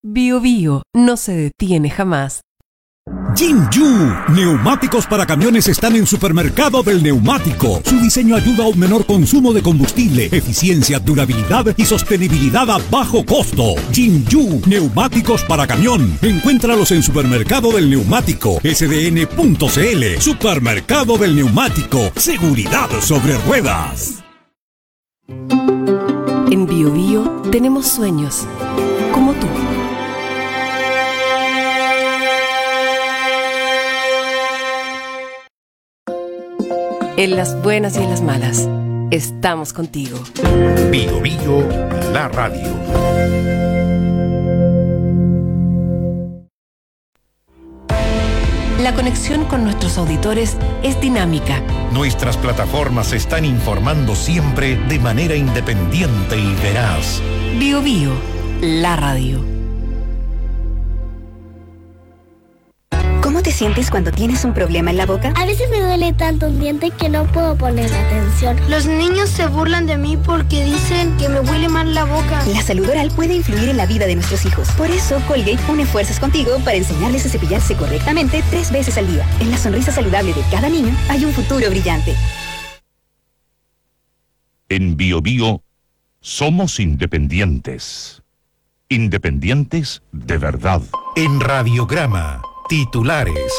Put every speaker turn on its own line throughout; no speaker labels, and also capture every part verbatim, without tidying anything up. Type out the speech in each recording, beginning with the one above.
Bio Bio no se detiene jamás.
Jinju, neumáticos para camiones están en Supermercado del Neumático. Su diseño ayuda a un menor consumo de combustible, eficiencia, durabilidad y sostenibilidad a bajo costo. Jinju, neumáticos para camión. Encuéntralos en Supermercado del Neumático, S D N punto C L. Supermercado del Neumático, seguridad sobre ruedas.
En Bio Bio tenemos sueños, como tú. En las buenas y en las malas, estamos contigo.
Bio Bio, la radio.
La conexión con nuestros auditores es dinámica.
Nuestras plataformas están informando siempre de manera independiente y veraz.
Bio Bio, la radio.
¿Cómo te sientes cuando tienes un problema en la boca?
A veces me duele tanto un diente que no puedo poner atención. Los niños se burlan de mí porque dicen que me huele mal la boca.
La salud oral puede influir en la vida de nuestros hijos. Por eso, Colgate une fuerzas contigo para enseñarles a cepillarse correctamente tres veces al día. En la sonrisa saludable de cada niño hay un futuro brillante.
En Bio Bio, somos independientes. Independientes de verdad. En Radiograma. Titulares.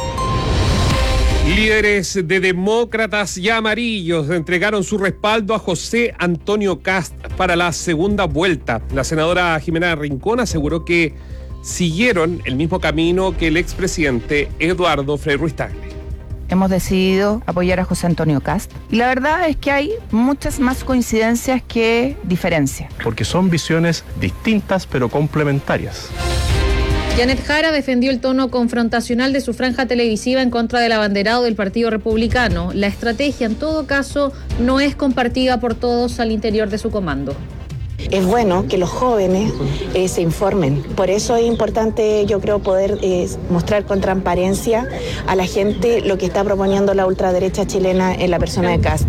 Líderes de demócratas y amarillos entregaron su respaldo a José Antonio Kast para la segunda vuelta. La senadora Jimena Rincón aseguró que siguieron el mismo camino que el expresidente Eduardo Frei Ruiz-Tagle.
Hemos decidido apoyar a José Antonio Kast y la verdad es que hay muchas más coincidencias que diferencias.
Porque son visiones distintas pero complementarias.
Janet Jara defendió el tono confrontacional de su franja televisiva en contra del abanderado del Partido Republicano. La estrategia, en todo caso, no es compartida por todos al interior de su comando.
Es bueno que los jóvenes eh, se informen. Por eso es importante, yo creo, poder eh, mostrar con transparencia a la gente lo que está proponiendo la ultraderecha chilena en la persona de Kast.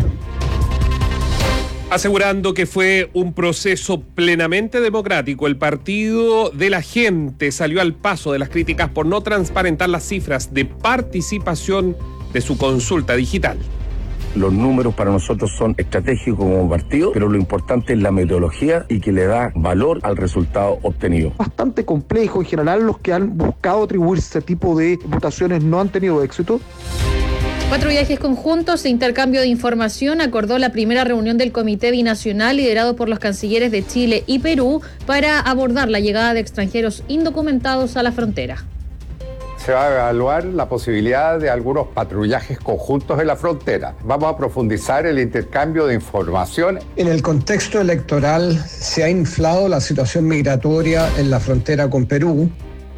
Asegurando que fue un proceso plenamente democrático, el Partido de la Gente salió al paso de las críticas por no transparentar las cifras de participación de su consulta digital.
Los números para nosotros son estratégicos como partido, pero lo importante es la metodología y que le da valor al resultado obtenido.
Bastante complejo, en general los que han buscado atribuirse este tipo de votaciones no han tenido éxito.
Cuatro viajes conjuntos e intercambio de información acordó la primera reunión del Comité Binacional liderado por los cancilleres de Chile y Perú para abordar la llegada de extranjeros indocumentados a la frontera.
Se va a evaluar la posibilidad de algunos patrullajes conjuntos en la frontera. Vamos a profundizar el intercambio de información.
En el contexto electoral se ha inflado la situación migratoria en la frontera con Perú.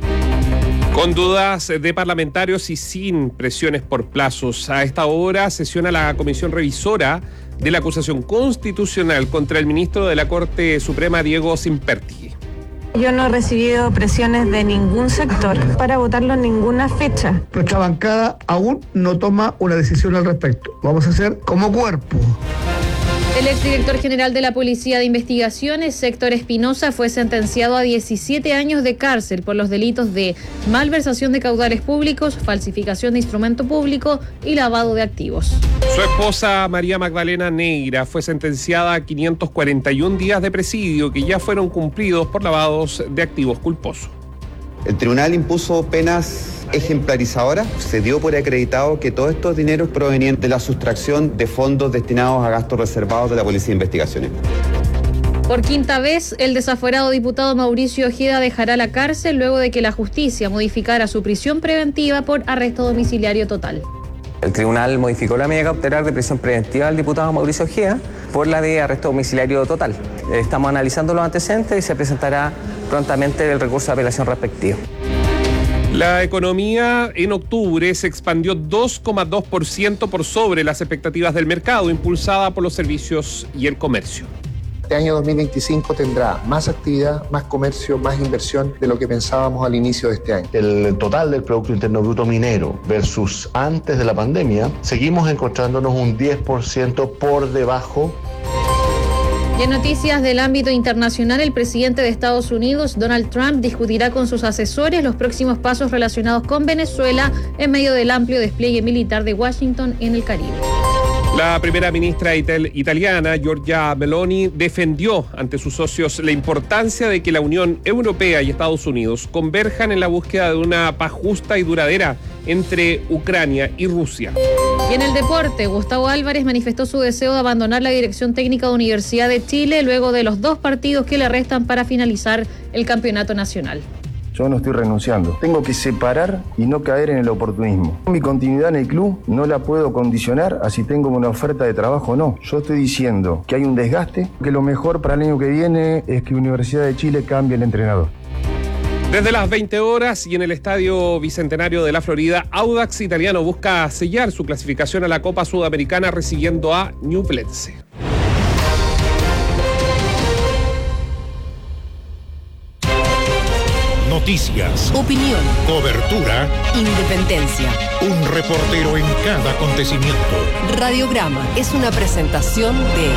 Con dudas de parlamentarios y sin presiones por plazos, a esta hora sesiona la comisión revisora de la acusación constitucional contra el ministro de la Corte Suprema, Diego Simperti.
Yo no he recibido presiones de ningún sector para votarlo en ninguna fecha.
Nuestra bancada aún no toma una decisión al respecto. Lo vamos a hacer como cuerpo.
El exdirector general de la Policía de Investigaciones, Héctor Espinosa, fue sentenciado a diecisiete años de cárcel por los delitos de malversación de caudales públicos, falsificación de instrumento público y lavado de activos.
Su esposa, María Magdalena Neira, fue sentenciada a quinientos cuarenta y un días de presidio que ya fueron cumplidos por lavados de activos culposos.
El tribunal impuso penas ejemplarizadoras. Se dio por acreditado que todos estos dineros provenían de la sustracción de fondos destinados a gastos reservados de la Policía de Investigaciones.
Por quinta vez, el desaforado diputado Mauricio Ojeda dejará la cárcel luego de que la justicia modificara su prisión preventiva por arresto domiciliario total.
El tribunal modificó la medida cautelar de prisión preventiva del diputado Mauricio Ojeda por la de arresto domiciliario total. Estamos analizando los antecedentes y se presentará prontamente el recurso de apelación respectivo.
La economía en octubre se expandió dos coma dos por ciento por sobre las expectativas del mercado, impulsada por los servicios y el comercio.
Este año dos mil veinticinco tendrá más actividad, más comercio, más inversión de lo que pensábamos al inicio de este año.
El total del Producto Interno Bruto minero versus antes de la pandemia, seguimos encontrándonos un diez por ciento por debajo.
Y en noticias del ámbito internacional, el presidente de Estados Unidos, Donald Trump, discutirá con sus asesores los próximos pasos relacionados con Venezuela en medio del amplio despliegue militar de Washington en el Caribe.
La primera ministra ital- italiana, Giorgia Meloni, defendió ante sus socios la importancia de que la Unión Europea y Estados Unidos converjan en la búsqueda de una paz justa y duradera entre Ucrania y Rusia.
Y en el deporte, Gustavo Álvarez manifestó su deseo de abandonar la dirección técnica de Universidad de Chile luego de los dos partidos que le restan para finalizar el campeonato nacional.
Yo no estoy renunciando. Tengo que separar y no caer en el oportunismo. Mi continuidad en el club no la puedo condicionar a si tengo una oferta de trabajo o no. Yo estoy diciendo que hay un desgaste, que lo mejor para el año que viene es que Universidad de Chile cambie el entrenador.
Desde las veinte horas y en el Estadio Bicentenario de la Florida, Audax Italiano busca sellar su clasificación a la Copa Sudamericana recibiendo a Ñublense.
Noticias,
Opinión,
cobertura,
independencia.
un reportero en cada acontecimiento.
Radiograma es una presentación de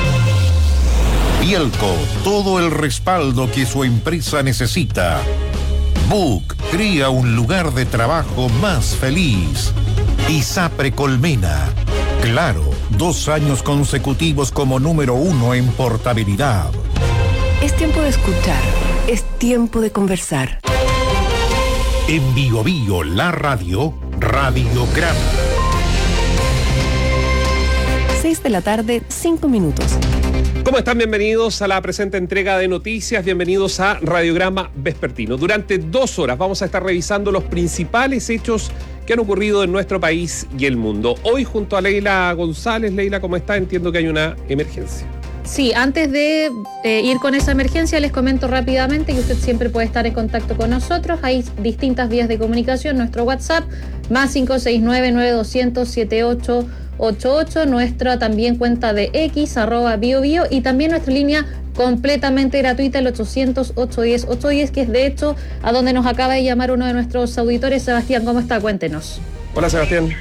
Bielco, todo el respaldo que su empresa necesita. Book crea un lugar de trabajo más feliz. ISAPRE Colmena. Claro, dos años consecutivos como número uno en portabilidad.
Es tiempo de escuchar, es tiempo de conversar.
En Bio Bio, la radio, Radiograma.
seis de la tarde, cinco minutos.
¿Cómo están? Bienvenidos a la presente entrega de noticias, bienvenidos a Radiograma Vespertino. Durante dos horas vamos a estar revisando los principales hechos que han ocurrido en nuestro país y el mundo. Hoy junto a Leila González. Leila, ¿cómo está? Entiendo que hay una emergencia.
Sí, antes de eh, ir con esa emergencia, les comento rápidamente que usted siempre puede estar en contacto con nosotros. Hay distintas vías de comunicación. Nuestro WhatsApp, más cinco seis nueve, nueve dos cero cero, siete ocho ocho ocho. Nuestra también cuenta de X, arroba BioBio. Y también nuestra línea completamente gratuita, el ochocientos, ochocientos diez, ochocientos diez, que es de hecho a donde nos acaba de llamar uno de nuestros auditores. Sebastián, ¿cómo está? Cuéntenos.
Hola, Sebastián.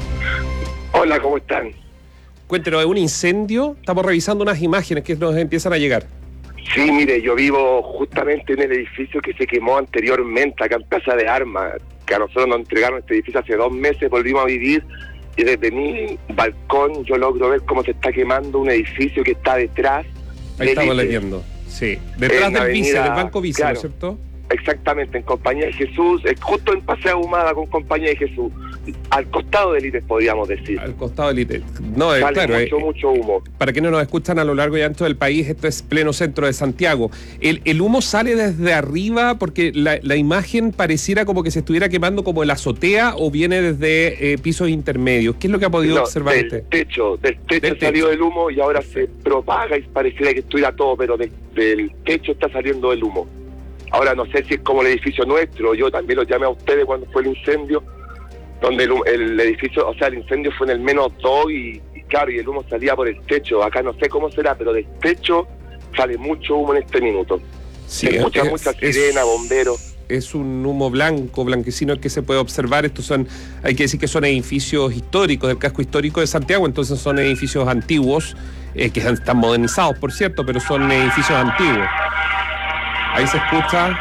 Hola, ¿cómo están?
Cuéntenos, ¿es un incendio? Estamos revisando unas imágenes que nos empiezan a llegar.
Sí, mire, yo vivo justamente en el edificio que se quemó anteriormente, acá en Plaza de Armas, que a nosotros nos entregaron este edificio hace dos meses, volvimos a vivir, y desde mi balcón yo logro ver cómo se está quemando un edificio que está detrás.
Ahí estamos leyendo, sí. Detrás del Vice, del Banco Vice,
claro,
¿no es cierto?
Exactamente, en Compañía de Jesús, eh, justo en Paseo Ahumada con Compañía de Jesús, al costado del I T E S, podríamos decir.
Al costado del I T E S. No, es
Sale
claro.
mucho,
eh,
mucho humo.
Para quienes nos escuchan a lo largo y ancho del país, esto es pleno centro de Santiago. ¿El, el humo sale desde arriba porque la, la imagen pareciera como que se estuviera quemando como en la azotea o viene desde eh, pisos intermedios? ¿Qué es lo que ha podido
no,
observar
del
usted?
Techo, del techo
Del
salió
techo.
el humo y ahora se propaga y pareciera que estuviera todo, pero de- del techo está saliendo el humo. Ahora no sé si es como el edificio nuestro, yo también lo llamé a ustedes cuando fue el incendio, donde el, el edificio, o sea, el incendio fue en el menos dos y, y claro, y el humo salía por el techo. Acá no sé cómo será, pero del techo sale mucho humo en este minuto.
Sí,
se escucha
es-
mucha
es-
sirena, bomberos.
Es un humo blanco, blanquecino el que se puede observar. Estos son, hay que decir que son edificios históricos, del casco histórico de Santiago, entonces son edificios antiguos, eh, que están modernizados, por cierto, pero son edificios antiguos. Ahí se escucha.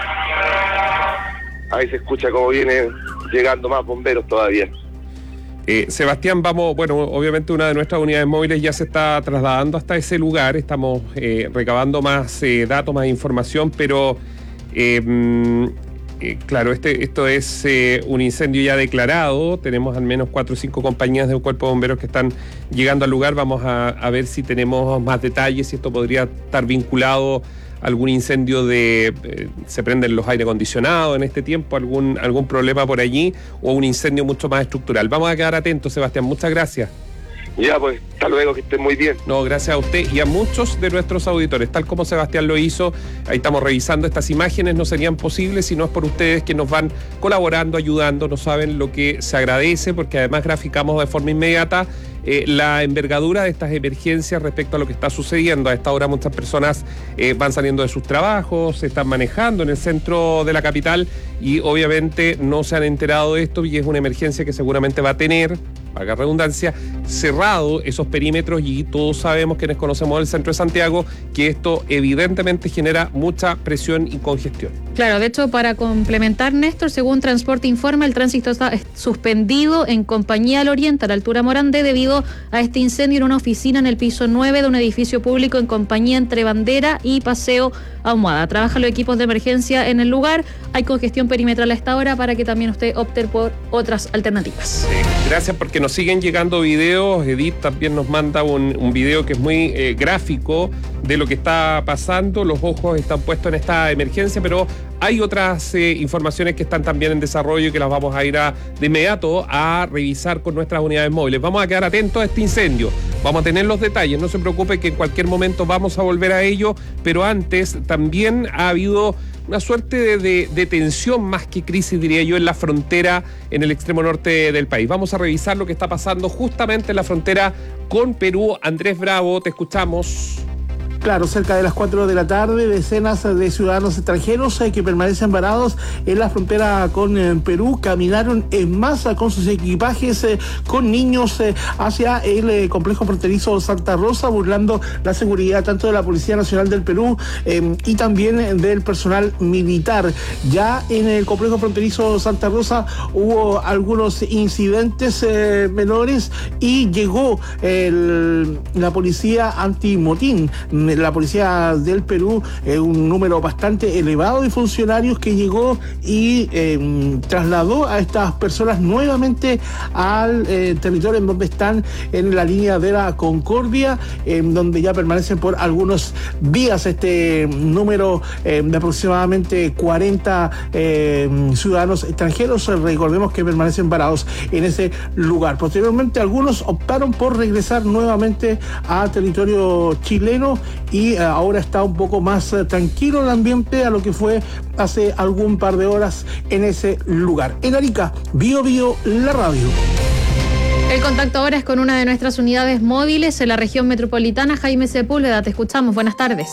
Ahí se escucha cómo vienen llegando más bomberos todavía.
Eh, Sebastián, vamos, bueno, obviamente una de nuestras unidades móviles ya se está trasladando hasta ese lugar, estamos eh, recabando más eh, datos, más información, pero eh, mm, eh, claro, este, esto es eh, un incendio ya declarado, tenemos al menos cuatro o cinco compañías de cuerpo de bomberos que están llegando al lugar, vamos a, a ver si tenemos más detalles, si esto podría estar vinculado a algún incendio de, eh, se prenden los aire acondicionados en este tiempo, algún, algún problema por allí o un incendio mucho más estructural. Vamos a quedar atentos, Sebastián, muchas gracias.
Ya, pues, hasta luego, que estén muy bien.
No, gracias a usted y a muchos de nuestros auditores, tal como Sebastián lo hizo. Ahí estamos revisando estas imágenes, no serían posibles si no es por ustedes que nos van colaborando, ayudando, no saben lo que se agradece, porque además graficamos de forma inmediata eh, la envergadura de estas emergencias respecto a lo que está sucediendo. A esta hora muchas personas eh, van saliendo de sus trabajos, se están manejando en el centro de la capital y obviamente no se han enterado de esto y es una emergencia que seguramente va a tener valga la redundancia, cerrado esos perímetros y todos sabemos, quienes conocemos el centro de Santiago, que esto evidentemente genera mucha presión y congestión.
Claro, de hecho, para complementar, Néstor, según Transporte Informa, el tránsito está suspendido en Compañía al Oriente, a la altura Morandé, debido a este incendio en una oficina en el piso nueve de un edificio público en Compañía entre Bandera y Paseo Ahumada. Trabajan los equipos de emergencia en el lugar. Hay congestión perimetral a esta hora para que también usted opte por otras alternativas.
Sí, gracias, porque nos siguen llegando videos. Edith también nos manda un, un video que es muy eh, gráfico de lo que está pasando. Los ojos están puestos en esta emergencia, pero hay otras eh, informaciones que están también en desarrollo y que las vamos a ir a, de inmediato a revisar con nuestras unidades móviles. Vamos a quedar atentos a este incendio. Vamos a tener los detalles. No se preocupe, que en cualquier momento vamos a volver a ello, pero antes también ha habido una suerte de, de, de tensión más que crisis, diría yo, en la frontera en el extremo norte del país. Vamos a revisar lo que está pasando justamente en la frontera con Perú. Andrés Bravo, te escuchamos.
Claro, cerca de las cuatro de la tarde, decenas de ciudadanos extranjeros eh, que permanecen varados en la frontera con eh, Perú caminaron en masa con sus equipajes, eh, con niños, eh, hacia el eh, complejo fronterizo Santa Rosa, burlando la seguridad tanto de la Policía Nacional del Perú eh, y también del personal militar. Ya en el complejo fronterizo Santa Rosa hubo algunos incidentes eh, menores y llegó el, la policía antimotín. La policía del Perú, eh, un número bastante elevado de funcionarios que llegó y eh, trasladó a estas personas nuevamente al eh, territorio en donde están, en la línea de la Concordia, en donde ya permanecen por algunos días. Este número eh, de aproximadamente cuarenta eh, ciudadanos extranjeros, recordemos que permanecen varados en ese lugar. Posteriormente, algunos optaron por regresar nuevamente a territorio chileno y eh, ahora está un poco más eh, tranquilo el ambiente a lo que fue hace algún par de horas en ese lugar. En Arica, Bio Bio, la radio.
El contacto ahora es con una de nuestras unidades móviles en la región metropolitana. Jaime Sepúlveda, te escuchamos. Buenas tardes.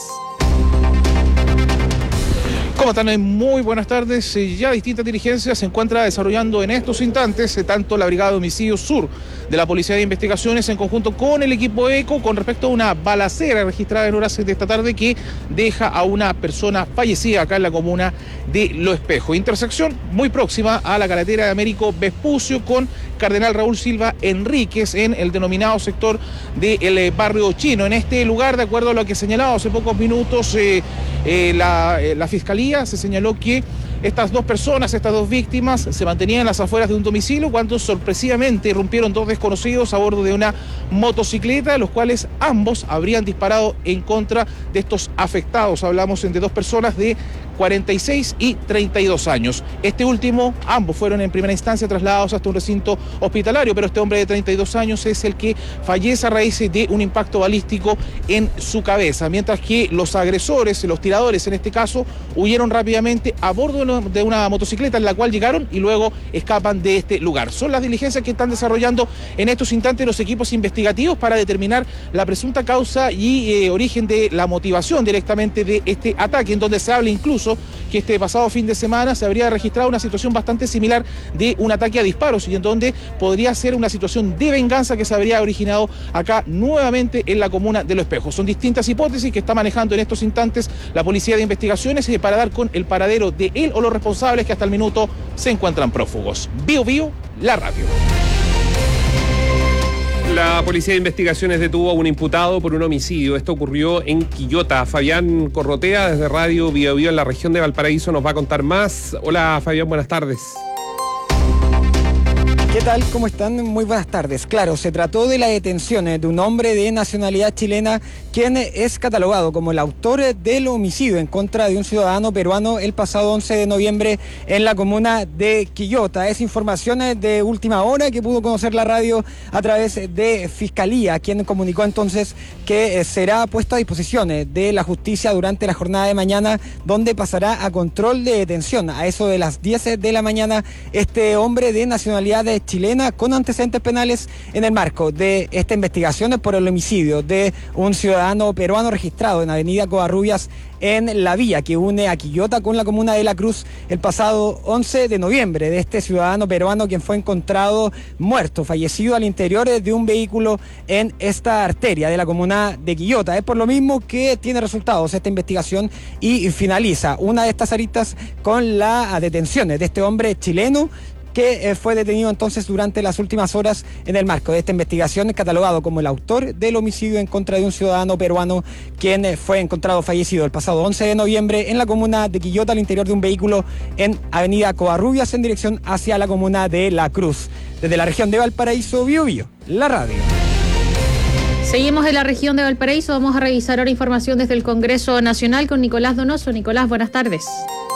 ¿Cómo están? Muy buenas tardes. Ya distintas diligencias se encuentra desarrollando en estos instantes tanto la Brigada de Homicidios Sur de la Policía de Investigaciones en conjunto con el equipo ECO con respecto a una balacera registrada en horas de esta tarde que deja a una persona fallecida acá en la comuna de Lo Espejo. Intersección muy próxima a la carretera de Américo Vespucio con Cardenal Raúl Silva Enríquez en el denominado sector del barrio chino. En este lugar, de acuerdo a lo que señalaba hace pocos minutos eh, eh, la, eh, la Fiscalía, se señaló que estas dos personas, estas dos víctimas, se mantenían en las afueras de un domicilio cuando sorpresivamente irrumpieron dos desconocidos a bordo de una motocicleta, los cuales ambos habrían disparado en contra de estos afectados. Hablamos de dos personas de cuarenta y seis y treinta y dos años. Este último, ambos fueron en primera instancia trasladados hasta un recinto hospitalario, pero este hombre de treinta y dos años es el que fallece a raíz de un impacto balístico en su cabeza, mientras que los agresores, los tiradores en este caso, huyeron rápidamente a bordo de una motocicleta en la cual llegaron y luego escapan de este lugar. Son las diligencias que están desarrollando en estos instantes los equipos investigativos para determinar la presunta causa y eh, origen de la motivación directamente de este ataque, en donde se habla incluso que este pasado fin de semana se habría registrado una situación bastante similar de un ataque a disparos y en donde podría ser una situación de venganza que se habría originado acá nuevamente en la comuna de Lo Espejo. Son distintas hipótesis que está manejando en estos instantes la Policía de Investigaciones para dar con el paradero de él o los responsables que hasta el minuto se encuentran prófugos. Bio Bio, la radio.
La Policía de Investigaciones detuvo a un imputado por un homicidio. Esto ocurrió en Quillota. Fabián Corrotea, desde Radio Bio Bio en la región de Valparaíso, nos va a contar más. Hola, Fabián, buenas tardes.
¿Qué tal? ¿Cómo están? Muy buenas tardes. Claro, se trató de la detención de un hombre de nacionalidad chilena quien es catalogado como el autor del homicidio en contra de un ciudadano peruano el pasado once de noviembre en la comuna de Quillota. Es información de última hora que pudo conocer la radio a través de Fiscalía, quien comunicó entonces que será puesto a disposición de la justicia durante la jornada de mañana, donde pasará a control de detención. A eso de las diez de la mañana, este hombre de nacionalidad chilena con antecedentes penales en el marco de esta investigación por el homicidio de un ciudadano peruano registrado en Avenida Covarrubias en la vía que une a Quillota con la comuna de La Cruz el pasado once de noviembre, de este ciudadano peruano quien fue encontrado muerto, fallecido al interior de un vehículo en esta arteria de la comuna de Quillota. Es por lo mismo que tiene resultados esta investigación y finaliza una de estas aristas con la detención de este hombre chileno que eh, fue detenido entonces durante las últimas horas en el marco de esta investigación, catalogado como el autor del homicidio en contra de un ciudadano peruano quien eh, fue encontrado fallecido el pasado once de noviembre en la comuna de Quillota al interior de un vehículo en Avenida Covarrubias en dirección hacia la comuna de La Cruz. Desde la región de Valparaíso, Bio Bio, la radio.
Seguimos en la región de Valparaíso, vamos a revisar ahora información desde el Congreso Nacional con Nicolás Donoso. Nicolás, buenas tardes.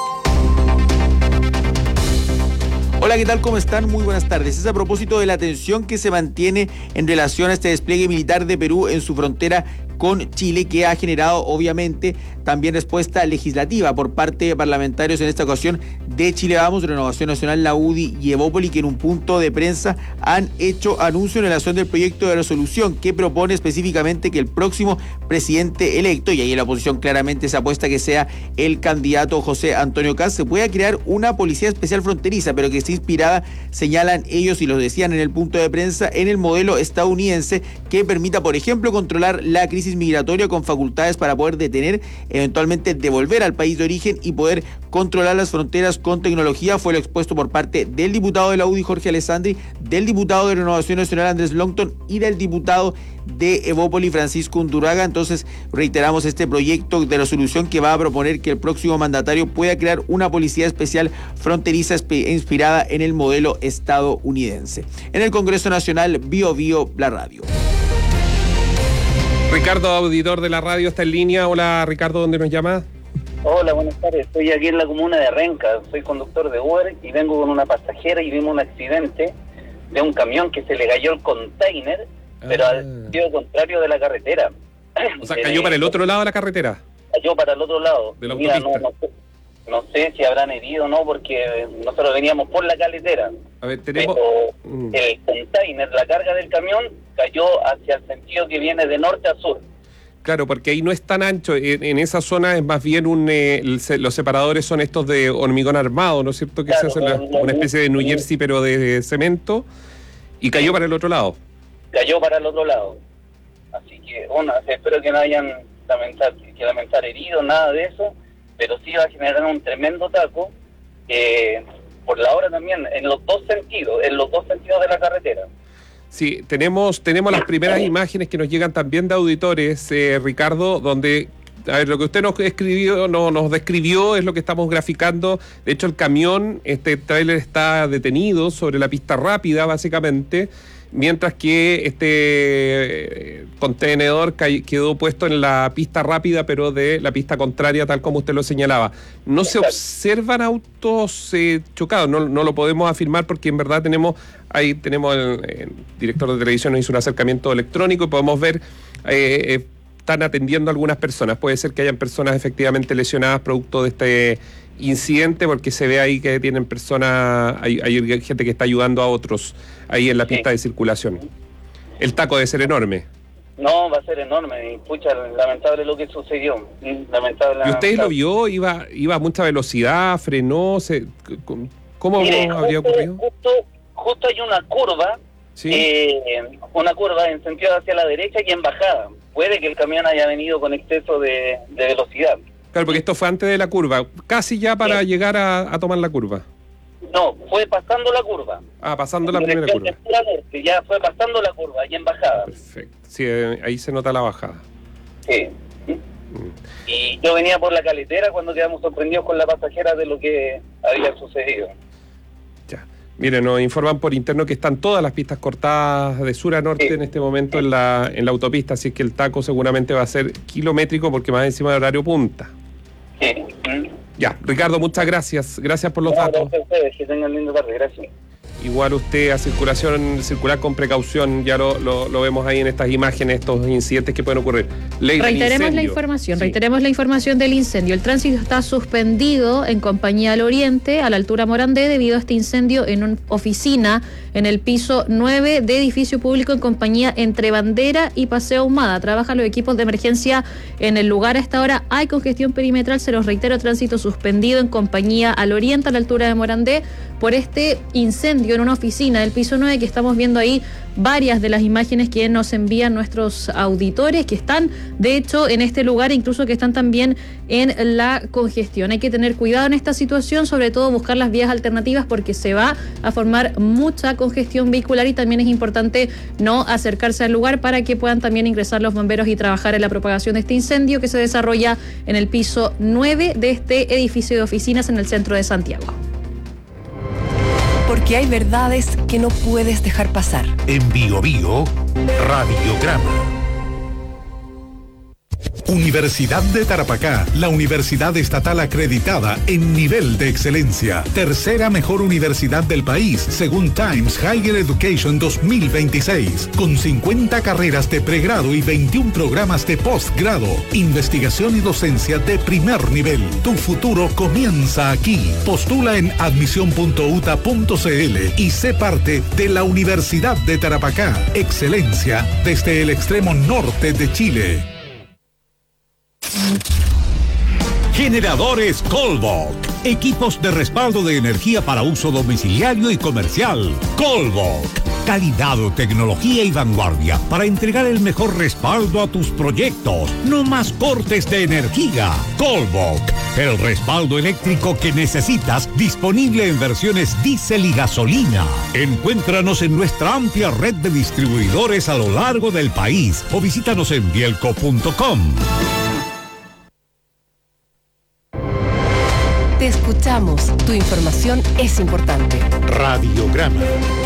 Hola, ¿qué tal? ¿Cómo están? Muy buenas tardes. Es a propósito de la tensión que se mantiene en relación a este despliegue militar de Perú en su frontera con Chile, que ha generado obviamente también respuesta legislativa por parte de parlamentarios en esta ocasión de Chile Vamos, Renovación Nacional, la U D I y Evópoli, que en un punto de prensa han hecho anuncio en relación del proyecto de resolución que propone específicamente que el próximo presidente electo, y ahí la oposición claramente se apuesta que sea el candidato José Antonio Kast, se pueda crear una policía especial fronteriza, pero que esté inspirada, señalan ellos y lo decían en el punto de prensa, en el modelo estadounidense que permita, por ejemplo, controlar la crisis migratoria con facultades para poder detener, eventualmente devolver al país de origen y poder controlar las fronteras con tecnología. Fue lo expuesto por parte del diputado de la U D I, Jorge Alessandri, del diputado de Renovación Nacional, Andrés Longton, y del diputado de Evópoli, Francisco Undurraga. Entonces, reiteramos este proyecto de resolución que va a proponer que el próximo mandatario pueda crear una policía especial fronteriza inspirada en el modelo estadounidense. En el Congreso Nacional, Bio Bio, la radio.
Ricardo, auditor de la radio, está en línea. Hola, Ricardo, ¿dónde nos llama?
Hola, buenas tardes. Estoy aquí en la comuna de Renca. Soy conductor de Uber y vengo con una pasajera y vimos un accidente de un camión que se le cayó el container, ah. pero al sentido contrario de la carretera.
O sea, cayó para el otro lado de la carretera.
Cayó para el otro lado.
De la
Mira,
autopista.
no, no, sé, no sé si habrán herido o no, porque nosotros veníamos por la carretera.
A ver, tenemos...
Pero mm. el container, la carga del camión, cayó hacia el sentido que viene de norte a sur.
Claro, porque ahí no es tan ancho. En, en esa zona es más bien un... Eh, el, los separadores son estos de hormigón armado, ¿no es cierto? Que claro, se hace la, una especie de New Jersey, pero de, de cemento. Y cayó para el otro lado.
Cayó para el otro lado. Así que, bueno, espero que no hayan lamentar, que lamentar heridos, nada de eso. Pero sí va a generar un tremendo taco. Eh, por la hora también, en los dos sentidos, en los dos sentidos de la carretera.
Sí, tenemos tenemos las primeras imágenes que nos llegan también de auditores, eh, Ricardo, donde, a ver, lo que usted nos escribió, no, nos describió es lo que estamos graficando. De hecho, el camión, este tráiler está detenido sobre la pista rápida, básicamente, mientras que este contenedor quedó puesto en la pista rápida, pero de la pista contraria, tal como usted lo señalaba. No se observan autos eh, chocados, no, no lo podemos afirmar porque en verdad tenemos, ahí tenemos el, el director de televisión nos hizo un acercamiento electrónico y podemos ver, eh, eh, están atendiendo a algunas personas. Puede ser que hayan personas efectivamente lesionadas producto de este incidente, porque se ve ahí que tienen personas, hay, hay gente que está ayudando a otros ahí en la pista sí. de circulación. El taco debe ser enorme.
No, va a ser enorme. Y pucha, lamentable lo que sucedió. Lamentable.
¿Y usted lo vio? ¿Iba iba a mucha velocidad? ¿Frenó? Se, ¿Cómo
Mire,
habría
justo,
ocurrido?
Justo, justo hay una curva, ¿sí? eh, una curva en sentido hacia la derecha y en bajada. Puede que el camión haya venido con exceso de, de velocidad.
Claro, porque esto fue antes de la curva, casi ya para sí. llegar a, a tomar la curva.
No, fue pasando la curva.
Ah, pasando la primera curva.
Norte, ya fue pasando la curva, ahí en bajada.
Perfecto. Sí, ahí se nota la bajada.
Sí. Mm. Y yo venía por la caletera cuando quedamos sorprendidos con la pasajera de lo que había sucedido.
Ya. Miren, nos informan por interno que están todas las pistas cortadas de sur a norte sí. en este momento en la, en la autopista, así que el taco seguramente va a ser kilométrico porque más encima del horario punta.
Sí.
Ya, Ricardo, muchas gracias. Gracias por los
no,
datos.
Gracias a ustedes, que tengan linda tarde, gracias.
igual usted a circulación, circular con precaución, ya lo, lo, lo vemos ahí en estas imágenes, estos incidentes que pueden ocurrir. Ley
reiteremos la información, sí. reiteremos la información del incendio. El tránsito está suspendido en Compañía al Oriente, a la altura Morandé, debido a este incendio en una oficina en el piso nueve de edificio público en Compañía entre Bandera y Paseo Ahumada. Trabajan los equipos de emergencia en el lugar. A esta hora hay congestión perimetral, se los reitero, tránsito suspendido en Compañía al Oriente, a la altura de Morandé, por este incendio en una oficina del piso nueve, que estamos viendo ahí varias de las imágenes que nos envían nuestros auditores, que están de hecho en este lugar, incluso que están también en la congestión. Hay que tener cuidado en esta situación, sobre todo buscar las vías alternativas, porque se va a formar mucha congestión vehicular y también es importante no acercarse al lugar para que puedan también ingresar los bomberos y trabajar en la propagación de este incendio que se desarrolla en el piso nueve de este edificio de oficinas en el centro de Santiago.
Porque hay verdades que no puedes dejar pasar.
En Bio Bio, Radiograma.
Universidad de Tarapacá, la universidad estatal acreditada en nivel de excelencia. Tercera mejor universidad del país, según Times Higher Education dos mil veintiséis. Con cincuenta carreras de pregrado y veintiún programas de posgrado. Investigación y docencia de primer nivel. Tu futuro comienza aquí. Postula en admisión punto u t a punto c l y sé parte de la Universidad de Tarapacá. Excelencia desde el extremo norte de Chile.
Generadores Colbok. Equipos de respaldo de energía para uso domiciliario y comercial. Colbok. Calidad, tecnología y vanguardia para entregar el mejor respaldo a tus proyectos. No más cortes de energía. Colbok. El respaldo eléctrico que necesitas, disponible en versiones diésel y gasolina. Encuéntranos en nuestra amplia red de distribuidores a lo largo del país o visítanos en bielco punto com.
Te escuchamos. Tu información es importante.
Radiograma.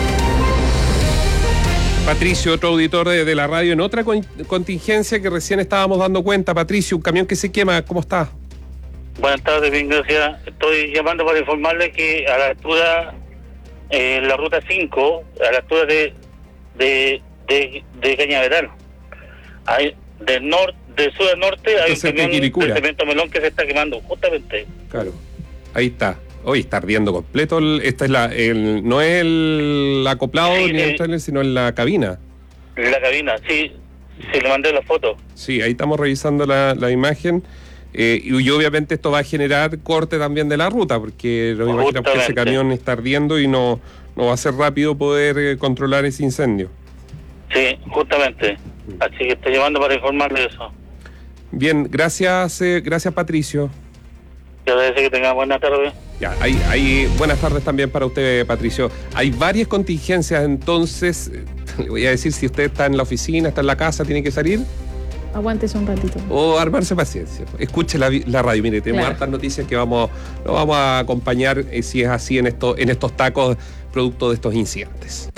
Patricio, otro auditor de, de la radio, en otra con, contingencia que recién estábamos dando cuenta. Patricio, un camión que se quema, ¿cómo está?
Buenas tardes, bien, gracias. Estoy llamando para informarles que a la altura, en eh, la ruta cinco, a la altura de de, de, de Cañaveral, hay, del norte, del sur al norte, hay un camión de cemento melón que se está quemando, justamente.
Claro. Ahí está. Hoy está ardiendo completo. El, esta es la, el, no es el acoplado sí, ni el trailer, sino en la cabina.
En la cabina, sí. Se le mandé la foto.
Sí, ahí estamos revisando la, la imagen. Eh, y, y obviamente esto va a generar corte también de la ruta, porque nos imaginamos que ese camión está ardiendo y no, no va a ser rápido poder eh, controlar ese incendio.
Sí, justamente. Así que estoy llamando para informarle de eso.
Bien, gracias, eh, gracias Patricio.
Yo le deseo que tenga buena tarde.
Ya, hay, hay buenas tardes también para usted, Patricio. Hay varias contingencias, entonces, le voy a decir, si usted está en la oficina, está en la casa, tiene que salir.
Aguántese un ratito.
O armarse paciencia. Escuche la, la radio, mire, tenemos claro. hartas noticias que vamos, lo vamos a acompañar, eh, si es así, en, esto, en estos tacos, producto de estos incidentes.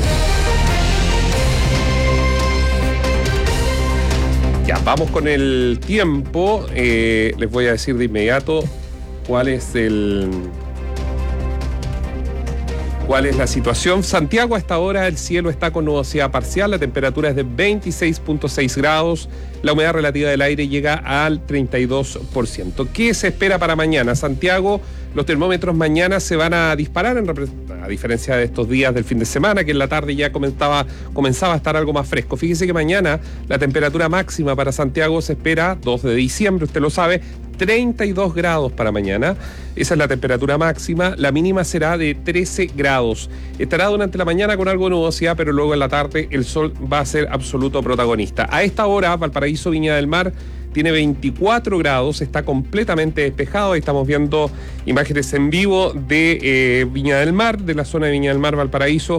Ya, vamos con el tiempo. Eh, les voy a decir de inmediato cuál es el... ¿Cuál es la situación? Santiago, a esta hora el cielo está con nubosidad parcial, la temperatura es de veintiséis punto seis grados, la humedad relativa del aire llega al treinta y dos por ciento. ¿Qué se espera para mañana? Santiago, los termómetros mañana se van a disparar, en, a diferencia de estos días del fin de semana, que en la tarde ya comenzaba, comenzaba a estar algo más fresco. Fíjese que mañana la temperatura máxima para Santiago se espera, dos de diciembre, usted lo sabe, treinta y dos grados para mañana. Esa es la temperatura máxima. La mínima será de trece grados. Estará durante la mañana con algo de nubosidad, pero luego en la tarde el sol va a ser absoluto protagonista. A esta hora, Valparaíso, Viña del Mar, tiene veinticuatro grados, está completamente despejado. Ahí estamos viendo imágenes en vivo de eh, Viña del Mar, de la zona de Viña del Mar, Valparaíso.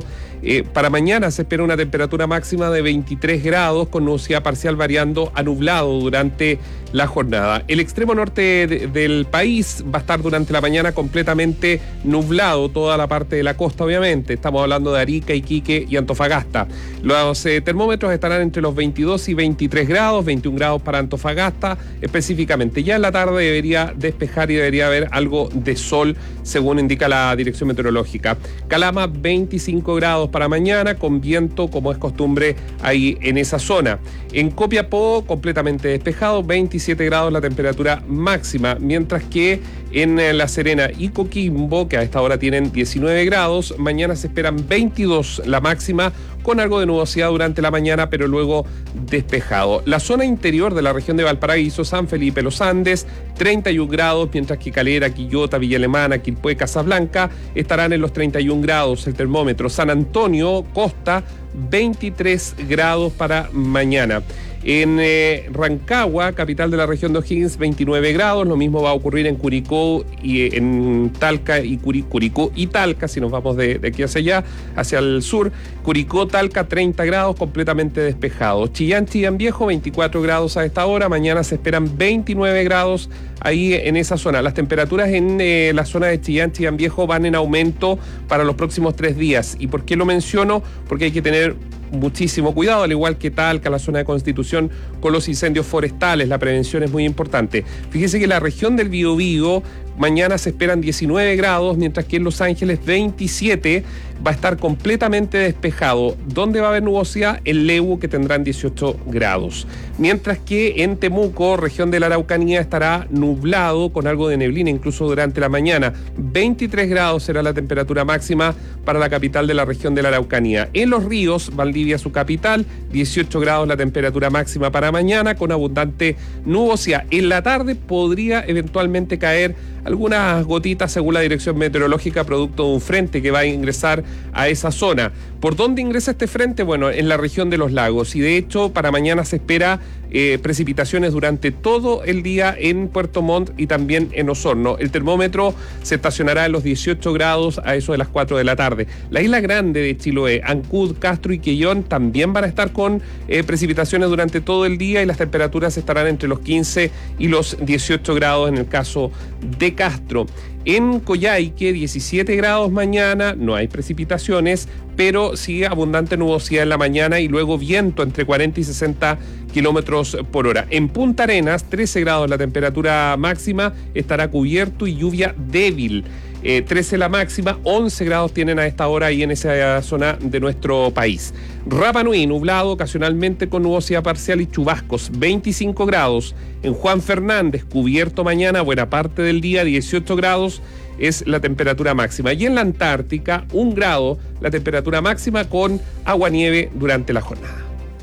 Eh, para mañana se espera una temperatura máxima de veintitrés grados con nubosidad parcial variando a nublado durante la jornada. El extremo norte de, del país va a estar durante la mañana completamente nublado, toda la parte de la costa obviamente. Estamos hablando de Arica, Iquique y Antofagasta. Los eh, termómetros estarán entre los veintidós y veintitrés grados, veintiún grados para Antofagasta específicamente. Ya en la tarde debería despejar y debería haber algo de sol según indica la dirección meteorológica. Calama, veinticinco grados para mañana, con viento como es costumbre ahí en esa zona. En Copiapó, completamente despejado, veintisiete grados la temperatura máxima, mientras que en La Serena y Coquimbo, que a esta hora tienen diecinueve grados, mañana se esperan veintidós la máxima, con algo de nubosidad durante la mañana, pero luego despejado. La zona interior de la región de Valparaíso, San Felipe, Los Andes, treinta y un grados, mientras que Calera, Quillota, Villa Alemana, Quilpué, Casablanca estarán en los treinta y un grados el termómetro. San Antonio, Costa, veintitrés grados para mañana. En eh, Rancagua, capital de la región de O'Higgins, veintinueve grados. Lo mismo va a ocurrir en Curicó y eh, en Talca y Curi, Curicó y Talca, si nos vamos de, de aquí hacia allá, hacia el sur. Curicó, Talca, treinta grados, completamente despejado. Chillán, Chillán Viejo, veinticuatro grados a esta hora. Mañana se esperan veintinueve grados ahí en esa zona. Las temperaturas en eh, la zona de Chillán, Chillán Viejo van en aumento para los próximos tres días. ¿Y por qué lo menciono? Porque hay que tener muchísimo cuidado, al igual que Talca, la zona de Constitución, con los incendios forestales. La prevención es muy importante. Fíjese que la región del Biobío mañana se esperan diecinueve grados, mientras que en Los Ángeles veintisiete. Va a estar completamente despejado. ¿Dónde va a haber nubosidad? En Lebu, que tendrán dieciocho grados. Mientras que en Temuco, región de la Araucanía, estará nublado con algo de neblina incluso durante la mañana. veintitrés grados será la temperatura máxima para la capital de la región de la Araucanía. En Los Ríos, Valdivia, su capital, dieciocho grados la temperatura máxima para mañana, con abundante nubosidad. En la tarde podría eventualmente caer algunas gotitas según la dirección meteorológica, producto de un frente que va a ingresar a esa zona. ¿Por dónde ingresa este frente? Bueno, en la región de los lagos, y de hecho para mañana se espera eh, precipitaciones durante todo el día en Puerto Montt y también en Osorno. El termómetro se estacionará en los dieciocho grados a eso de las cuatro de la tarde. La isla grande de Chiloé, Ancud, Castro y Quellón también van a estar con eh, precipitaciones durante todo el día, y las temperaturas estarán entre los quince y los dieciocho grados en el caso de Castro. En Coyhaique, diecisiete grados mañana, no hay precipitaciones, pero sí abundante nubosidad en la mañana y luego viento entre cuarenta y sesenta kilómetros por hora. En Punta Arenas, trece grados la temperatura máxima, estará cubierto y lluvia débil. Eh, trece la máxima, once grados tienen a esta hora ahí en esa zona de nuestro país. Rapa Nui, nublado ocasionalmente con nubosidad parcial y chubascos, veinticinco grados. En Juan Fernández, cubierto mañana, buena parte del día, dieciocho grados es la temperatura máxima. Y en la Antártica, un grado la temperatura máxima con aguanieve durante la jornada.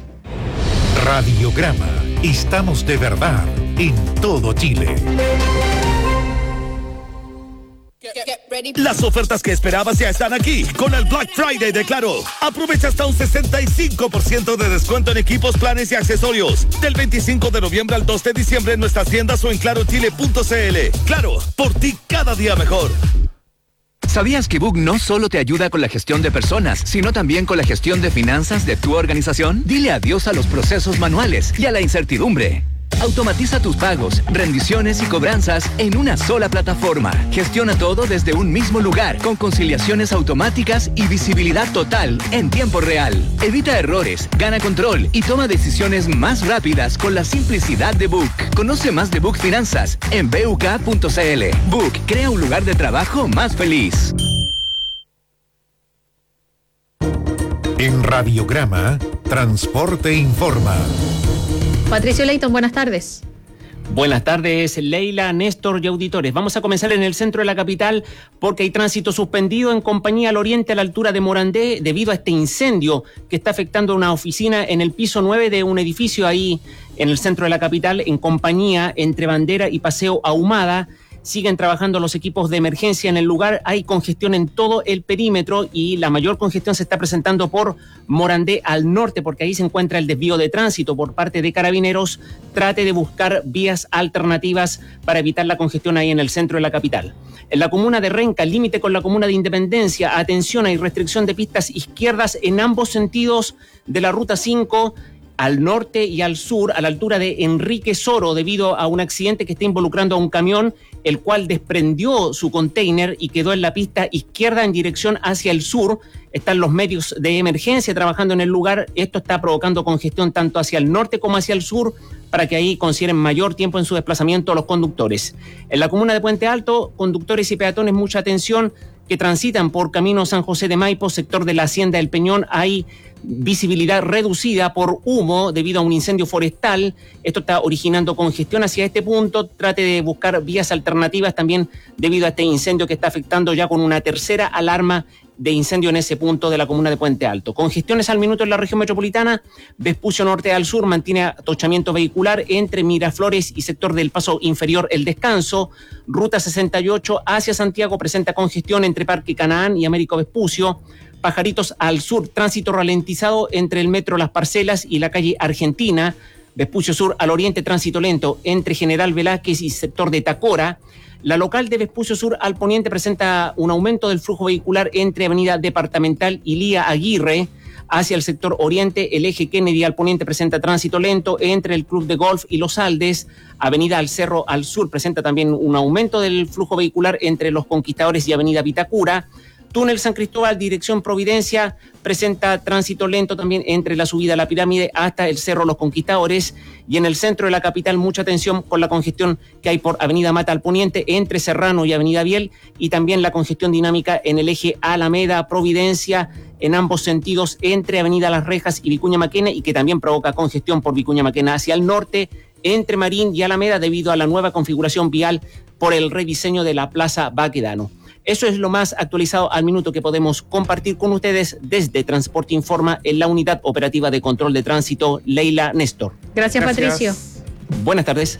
Radiograma, estamos de verdad en todo Chile.
Las ofertas que esperabas ya están aquí con el Black Friday de Claro. Aprovecha hasta un sesenta y cinco por ciento de descuento en equipos, planes y accesorios. Del veinticinco de noviembre al dos de diciembre en nuestras tiendas o en claro chile punto c l. Claro, por ti cada día mejor.
¿Sabías que Book no solo te ayuda con la gestión de personas, sino también con la gestión de finanzas de tu organización? Dile adiós a los procesos manuales y a la incertidumbre. Automatiza tus pagos, rendiciones y cobranzas en una sola plataforma. Gestiona todo desde un mismo lugar, con conciliaciones automáticas y visibilidad total en tiempo real. Evita errores, gana control y toma decisiones más rápidas con la simplicidad de Book. Conoce más de Book Finanzas en b u k punto c l. Book crea un lugar de trabajo más feliz.
En Radiograma, Transporte Informa.
Patricio Leighton, buenas tardes.
Buenas tardes, Leila, Néstor y auditores. Vamos a comenzar en el centro de la capital porque hay tránsito suspendido en Compañía al Oriente a la altura de Morandé debido a este incendio que está afectando una oficina en el piso nueve de un edificio ahí en el centro de la capital, en Compañía, entre Bandera y Paseo Ahumada. siguen trabajando los equipos de emergencia en el lugar. Hay congestión en todo el perímetro y la mayor congestión se está presentando por Morandé al norte, porque ahí se encuentra el desvío de tránsito por parte de Carabineros. Trate de buscar vías alternativas para evitar la congestión ahí en el centro de la capital. En la comuna de Renca, límite con la comuna de Independencia, atención, hay restricción de pistas izquierdas en ambos sentidos de la ruta cinco, al norte y al sur, a la altura de Enrique Soro, debido a un accidente que está involucrando a un camión, el cual desprendió su container y quedó en la pista izquierda en dirección hacia el sur. Están los medios de emergencia trabajando en el lugar. Esto está provocando congestión tanto hacia el norte como hacia el sur, para que ahí consideren mayor tiempo en su desplazamiento los conductores. En la comuna de Puente Alto, conductores y peatones, mucha atención, que transitan por camino San José de Maipo, sector de la Hacienda del Peñón. Hay visibilidad reducida por humo debido a un incendio forestal. Esto está originando congestión hacia este punto. Trate de buscar vías alternativas también debido a este incendio que está afectando ya con una tercera alarma de incendio en ese punto de la comuna de Puente Alto. Congestiones al minuto en la región metropolitana. Vespucio Norte al sur mantiene atochamiento vehicular entre Miraflores y sector del Paso Inferior El Descanso. Ruta sesenta y ocho hacia Santiago presenta congestión entre Parque Canaán y Américo Vespucio. Pajaritos al sur, tránsito ralentizado entre el metro Las Parcelas y la calle Argentina. Vespucio Sur al oriente, tránsito lento entre General Velázquez y sector de Tacora. La local de Vespucio Sur al poniente presenta un aumento del flujo vehicular entre Avenida Departamental y Lía Aguirre. Hacia el sector oriente, el eje Kennedy al poniente presenta tránsito lento entre el Club de Golf y Los Aldes. Avenida al Cerro al sur presenta también un aumento del flujo vehicular entre Los Conquistadores y Avenida Vitacura. Túnel San Cristóbal, dirección Providencia, presenta tránsito lento también entre la subida a la pirámide hasta el Cerro Los Conquistadores. Y en el centro de la capital, mucha atención con la congestión que hay por Avenida Mata al Poniente, entre Serrano y Avenida Biel, y también la congestión dinámica en el eje Alameda, Providencia, en ambos sentidos, entre Avenida Las Rejas y Vicuña Maquena, y que también provoca congestión por Vicuña Maquena hacia el norte, entre Marín y Alameda, debido a la nueva configuración vial por el rediseño de la Plaza Baquedano. Eso es lo más actualizado al minuto que podemos compartir con ustedes desde Transporte Informa en la Unidad Operativa de Control de Tránsito, Leila Néstor.
Gracias, Gracias. Patricio.
Buenas tardes.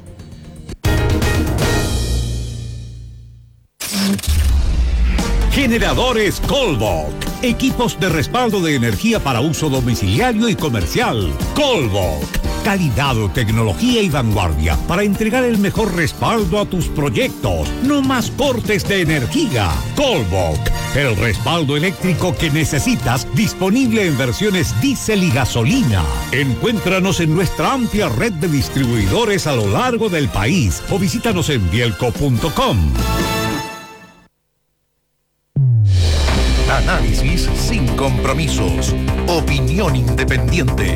Generadores Colbok. Equipos de respaldo de energía para uso domiciliario y comercial. Colbok. Calidad, tecnología y vanguardia para entregar el mejor respaldo a tus proyectos. No más cortes de energía. Colbok. El respaldo eléctrico que necesitas, disponible en versiones diésel y gasolina. Encuéntranos en nuestra amplia red de distribuidores a lo largo del país o visítanos en bielco punto com.
Análisis sin compromisos. Opinión independiente.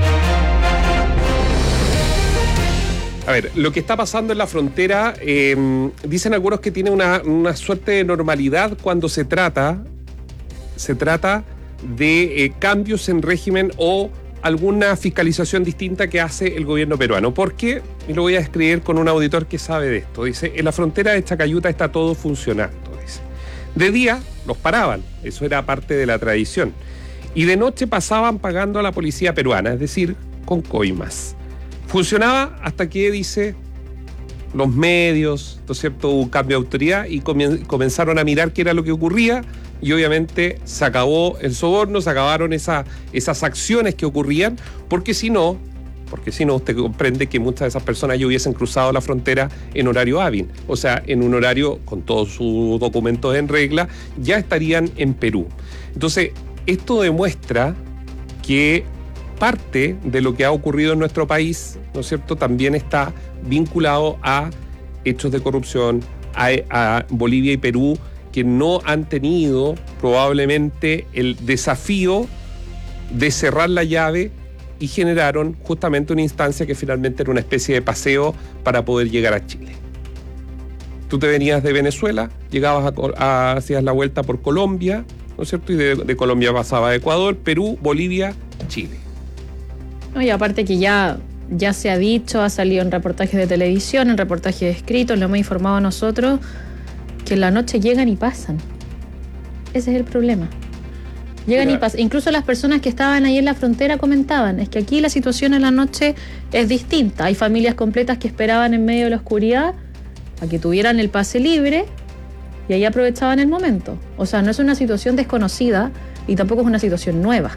A ver, lo que está pasando en la frontera, eh, dicen algunos que tiene una, una suerte de normalidad cuando se trata, se trata de eh, cambios en régimen o alguna fiscalización distinta que hace el gobierno peruano. ¿Por qué? Y lo voy a describir con un auditor que sabe de esto. Dice, en la frontera de Chacayuta está todo funcionando. Dice. De día los paraban, eso era parte de la tradición. Y de noche pasaban pagando a la policía peruana, es decir, con coimas. Funcionaba hasta que, dice, los medios, ¿no es cierto?, hubo un cambio de autoridad y comien- comenzaron a mirar qué era lo que ocurría y obviamente se acabó el soborno, se acabaron esa, esas acciones que ocurrían, porque si no, porque si no usted comprende que muchas de esas personas ya hubiesen cruzado la frontera en horario hábil, o sea, en un horario con todos sus documentos en regla, ya estarían en Perú. Entonces, esto demuestra que parte de lo que ha ocurrido en nuestro país, ¿no es cierto?, también está vinculado a hechos de corrupción, a, a Bolivia y Perú, que no han tenido probablemente el desafío de cerrar la llave y generaron justamente una instancia que finalmente era una especie de paseo para poder llegar a Chile. Tú te venías de Venezuela, llegabas a, a, hacías la vuelta por Colombia, ¿no es cierto?, y de, de Colombia pasaba a Ecuador, Perú, Bolivia, Chile.
No, y aparte que ya, ya se ha dicho, ha salido en reportajes de televisión, en reportajes escritos, lo hemos informado nosotros, que en la noche llegan y pasan. Ese es el problema. Llegan Mira. y pasan. Incluso las personas que estaban ahí en la frontera comentaban, es que aquí la situación en la noche es distinta. Hay familias completas que esperaban en medio de la oscuridad a que tuvieran el pase libre y ahí aprovechaban el momento. O sea, no es una situación desconocida y tampoco es una situación nueva.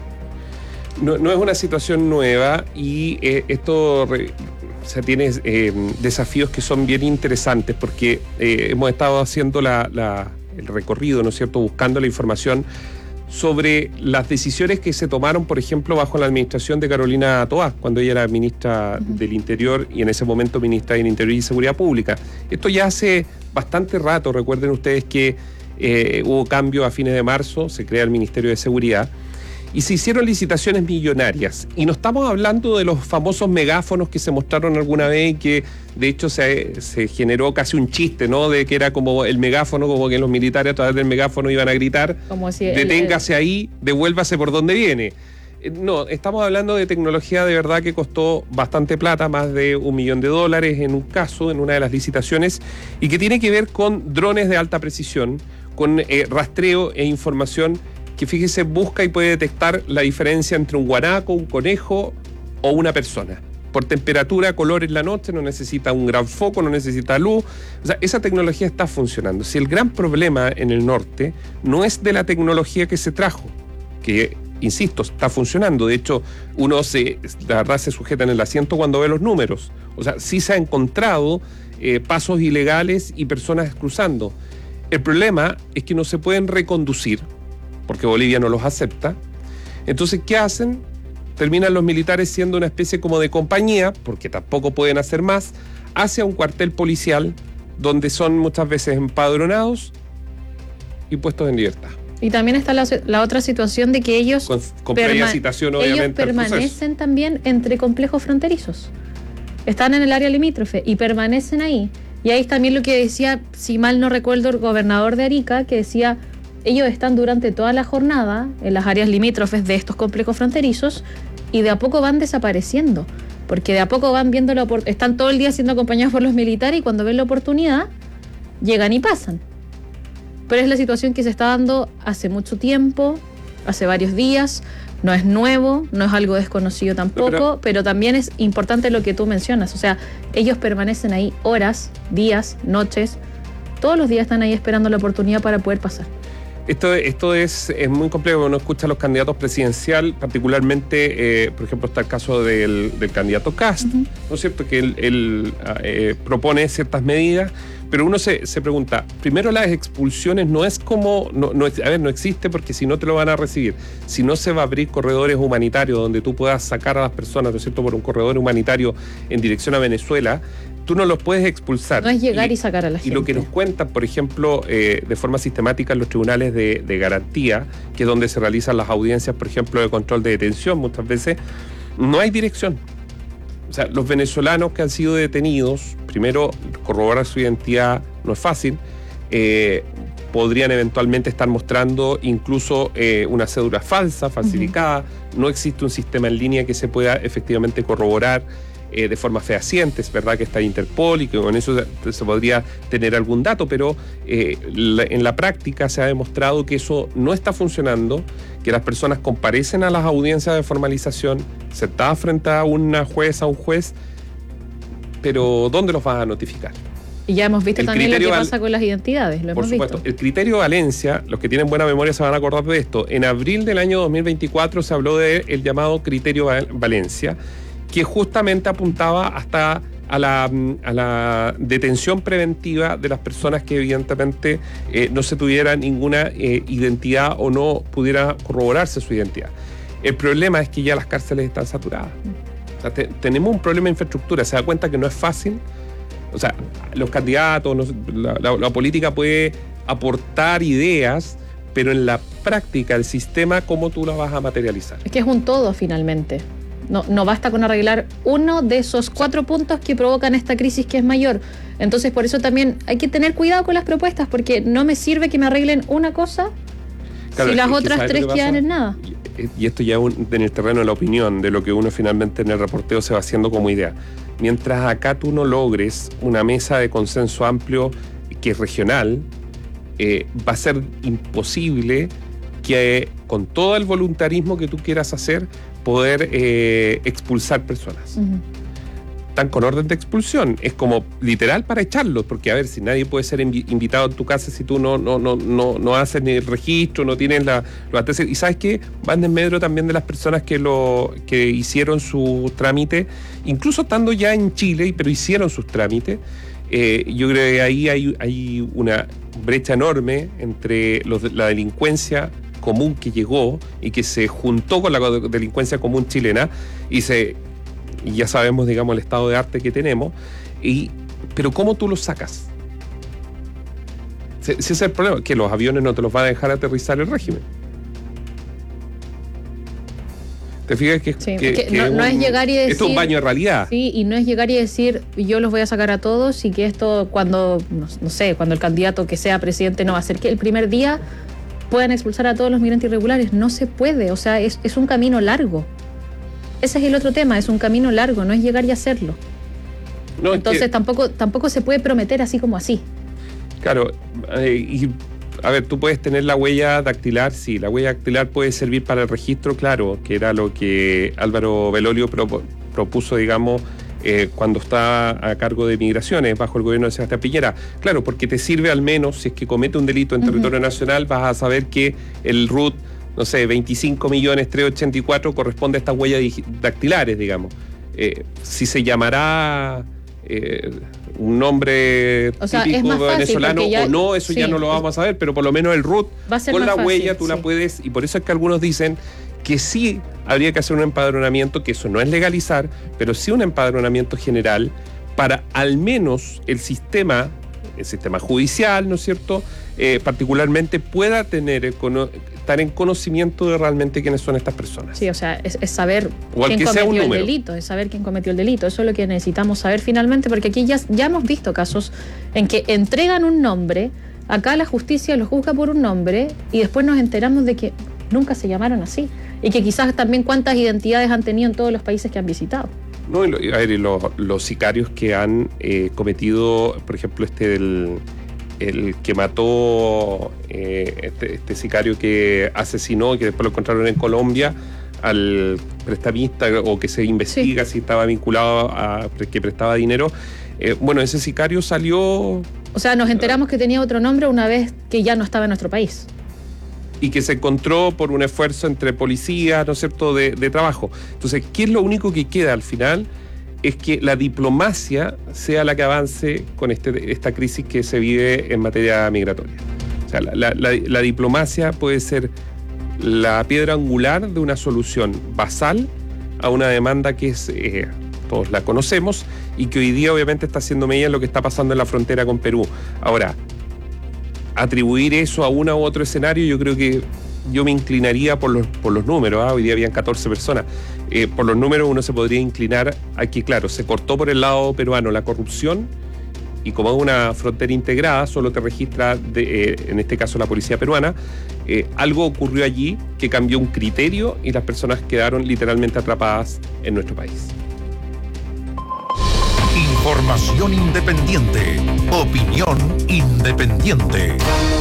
No, no es una situación nueva y eh, esto re, o sea, tiene eh, desafíos que son bien interesantes porque eh, hemos estado haciendo la, la, el recorrido, ¿no es cierto?, buscando la información sobre las decisiones que se tomaron, por ejemplo, bajo la administración de Carolina Toá, cuando ella era ministra uh-huh. del Interior y en ese momento ministra del Interior y Seguridad Pública. Esto ya hace bastante rato, recuerden ustedes que eh, hubo cambio a fines de marzo, se crea el Ministerio de Seguridad, y se hicieron licitaciones millonarias. Y no estamos hablando de los famosos megáfonos que se mostraron alguna vez y que de hecho se, se generó casi un chiste, ¿no? De que era como el megáfono, como que los militares a través del megáfono iban a gritar, como si deténgase el, el... ahí, devuélvase por donde viene. No, estamos hablando de tecnología de verdad que costó bastante plata, más de un millón de dólares en un caso, en una de las licitaciones, y que tiene que ver con drones de alta precisión, con eh, rastreo e información que, fíjese, busca y puede detectar la diferencia entre un guanaco, un conejo o una persona. Por temperatura, color en la noche, no necesita un gran foco, no necesita luz. O sea, esa tecnología está funcionando. Si el gran problema en el norte no es de la tecnología que se trajo, que, insisto, está funcionando. De hecho, uno se, la verdad se sujeta en el asiento cuando ve los números. O sea, sí se ha encontrado eh, pasos ilegales y personas cruzando. El problema es que no se pueden reconducir, porque Bolivia no los acepta. Entonces, ¿qué hacen? Terminan los militares siendo una especie como de compañía, porque tampoco pueden hacer más, hacia un cuartel policial donde son muchas veces empadronados y puestos en libertad.
Y también está la, la otra situación de que ellos,
con, con previa citación, obviamente,
ellos permanecen también entre complejos fronterizos. Están en el área limítrofe y permanecen ahí. Y ahí también lo que decía, si mal no recuerdo, el gobernador de Arica, que decía... Ellos están durante toda la jornada en las áreas limítrofes de estos complejos fronterizos y de a poco van desapareciendo, porque de a poco van viendo la oportunidad, están todo el día siendo acompañados por los militares y cuando ven la oportunidad llegan y pasan. Pero es la situación que se está dando hace mucho tiempo, hace varios días, no es nuevo, no es algo desconocido tampoco, no, pero, pero también es importante lo que tú mencionas, o sea, ellos permanecen ahí horas, días, noches, todos los días están ahí esperando la oportunidad para poder pasar.
Esto, esto es, es muy complejo, uno escucha a los candidatos presidencial, particularmente, eh, por ejemplo, está el caso del, del candidato Kast, uh-huh. ¿no es cierto? Que él, él eh, propone ciertas medidas, pero uno se, se pregunta, primero las expulsiones no es como, no, no, a ver, no existe porque si no te lo van a recibir, si no se va a abrir corredores humanitarios donde tú puedas sacar a las personas, ¿no es cierto?, por un corredor humanitario en dirección a Venezuela, tú no los puedes expulsar.
No es llegar y, y sacar a la gente.
Y lo que nos cuentan, por ejemplo, eh, de forma sistemática en los tribunales de, de garantía, que es donde se realizan las audiencias, por ejemplo, de control de detención, muchas veces, no hay dirección. O sea, los venezolanos que han sido detenidos, primero, corroborar su identidad no es fácil, eh, podrían eventualmente estar mostrando incluso eh, una cédula falsa, falsificada, uh-huh. no existe un sistema en línea que se pueda efectivamente corroborar Eh, de forma fehaciente. Es verdad que está Interpol y que con eso se, se podría tener algún dato, pero eh, la, en la práctica se ha demostrado que eso no está funcionando, que las personas comparecen a las audiencias de formalización, sentadas frente a una jueza, a un juez, pero ¿dónde los vas a notificar?
Y ya hemos visto el también lo que pasa Val- con las identidades, lo
Por
hemos
supuesto,
visto.
El criterio Valencia, los que tienen buena memoria se van a acordar de esto. En abril del año dos mil veinticuatro se habló del llamado criterio Val- Valencia, que justamente apuntaba hasta a la, a la detención preventiva de las personas que evidentemente eh, no se tuviera ninguna eh, identidad o no pudiera corroborarse su identidad. El problema es que ya las cárceles están saturadas. O sea, te, tenemos un problema de infraestructura. Se da cuenta que no es fácil. O sea, los candidatos, no, la, la, la política puede aportar ideas, pero en la práctica, el sistema, ¿cómo tú la vas a materializar?
Es que es un todo finalmente. No, no basta con arreglar uno de esos cuatro puntos que provocan esta crisis que es mayor. Entonces, por eso también hay que tener cuidado con las propuestas, porque no me sirve que me arreglen una cosa claro, si las otras tres quedan en nada.
Y esto ya un, en el terreno de la opinión, de lo que uno finalmente en el reporteo se va haciendo como idea. Mientras acá tú no logres una mesa de consenso amplio que es regional, eh, va a ser imposible que con todo el voluntarismo que tú quieras hacer, poder eh, expulsar personas. Uh-huh. están con orden de expulsión. Es como literal para echarlos, porque a ver, si nadie puede ser invi- invitado en tu casa si tú no no no no, no haces ni el registro, no tienes la, los antecedentes. Y ¿sabes qué? Van en medio también de las personas que lo que hicieron su trámite, incluso estando ya en Chile, pero hicieron sus trámites. Eh, yo creo que ahí hay, hay una brecha enorme entre los, la delincuencia común que llegó y que se juntó con la delincuencia común chilena y se y ya sabemos, digamos, el estado de arte que tenemos, y pero ¿cómo tú los sacas? Si ese es el problema, que los aviones no te los va a dejar aterrizar el régimen. ¿Te fijas que,
sí,
que,
que
que
no,
un,
no es llegar y decir...
Esto es un baño de realidad.
Sí, y no es llegar y decir, yo los voy a sacar a todos y que esto cuando, no, no sé, cuando el candidato que sea presidente no va a ser que el primer día puedan expulsar a todos los migrantes irregulares. No se puede, o sea, es, es un camino largo. Ese es el otro tema, es un camino largo, no es llegar y hacerlo. No, Entonces que, tampoco, tampoco se puede prometer así como así.
Claro, eh, y a ver, tú puedes tener la huella dactilar, sí, la huella dactilar puede servir para el registro, claro, que era lo que Álvaro Belolio pro, propuso, digamos, eh, cuando está a cargo de migraciones bajo el gobierno de Sebastián Piñera. Claro, porque te sirve al menos, si es que comete un delito en uh-huh. territorio nacional, vas a saber que el R U T, no sé, veinticinco millones trescientos ochenta y cuatro corresponde a estas huellas dactilares, digamos. Eh, si se llamará... Eh, un nombre o sea, típico venezolano ya, o no, eso sí, ya no lo vamos a saber, pero por lo menos el R U T con la fácil, huella tú sí. la puedes, y por eso es que algunos dicen que sí habría que hacer un empadronamiento, que eso no es legalizar, pero sí un empadronamiento general para al menos el sistema, el sistema judicial, ¿no es cierto?, eh, particularmente pueda tener el cono- estar en conocimiento de realmente quiénes son estas personas.
Sí, o sea, es, es saber quién cometió el delito, es saber quién cometió el delito. Eso es lo que necesitamos saber finalmente, porque aquí ya, ya hemos visto casos en que entregan un nombre, acá la justicia lo juzga por un nombre y después nos enteramos de que nunca se llamaron así. Y que quizás también cuántas identidades han tenido en todos los países que han visitado.
No, y lo, a ver, y lo, los sicarios que han eh, cometido, por ejemplo, este del... el que mató eh, este, este sicario que asesinó y que después lo encontraron en Colombia al prestamista, o que se investiga sí. si estaba vinculado a que prestaba dinero. Eh, bueno, ese sicario salió...
O sea, nos enteramos que tenía otro nombre una vez que ya no estaba en nuestro país.
Y que se encontró por un esfuerzo entre policías, ¿no es cierto?, de, de trabajo. Entonces, ¿qué es lo único que queda al final? Es que la diplomacia sea la que avance con este, esta crisis que se vive en materia migratoria. O sea, la, la, la, la diplomacia puede ser la piedra angular de una solución basal a una demanda que es, eh, todos la conocemos, y que hoy día obviamente está haciendo medida en lo que está pasando en la frontera con Perú. Ahora, atribuir eso a uno u otro escenario, yo creo que yo me inclinaría por los, por los números. ¿eh? Hoy día habían catorce personas. Eh, por los números uno se podría inclinar a que, claro, se cortó por el lado peruano la corrupción, y como es una frontera integrada, solo te registra, de, eh, en este caso la policía peruana, eh, algo ocurrió allí que cambió un criterio y las personas quedaron literalmente atrapadas en nuestro país.
Información independiente, opinión independiente.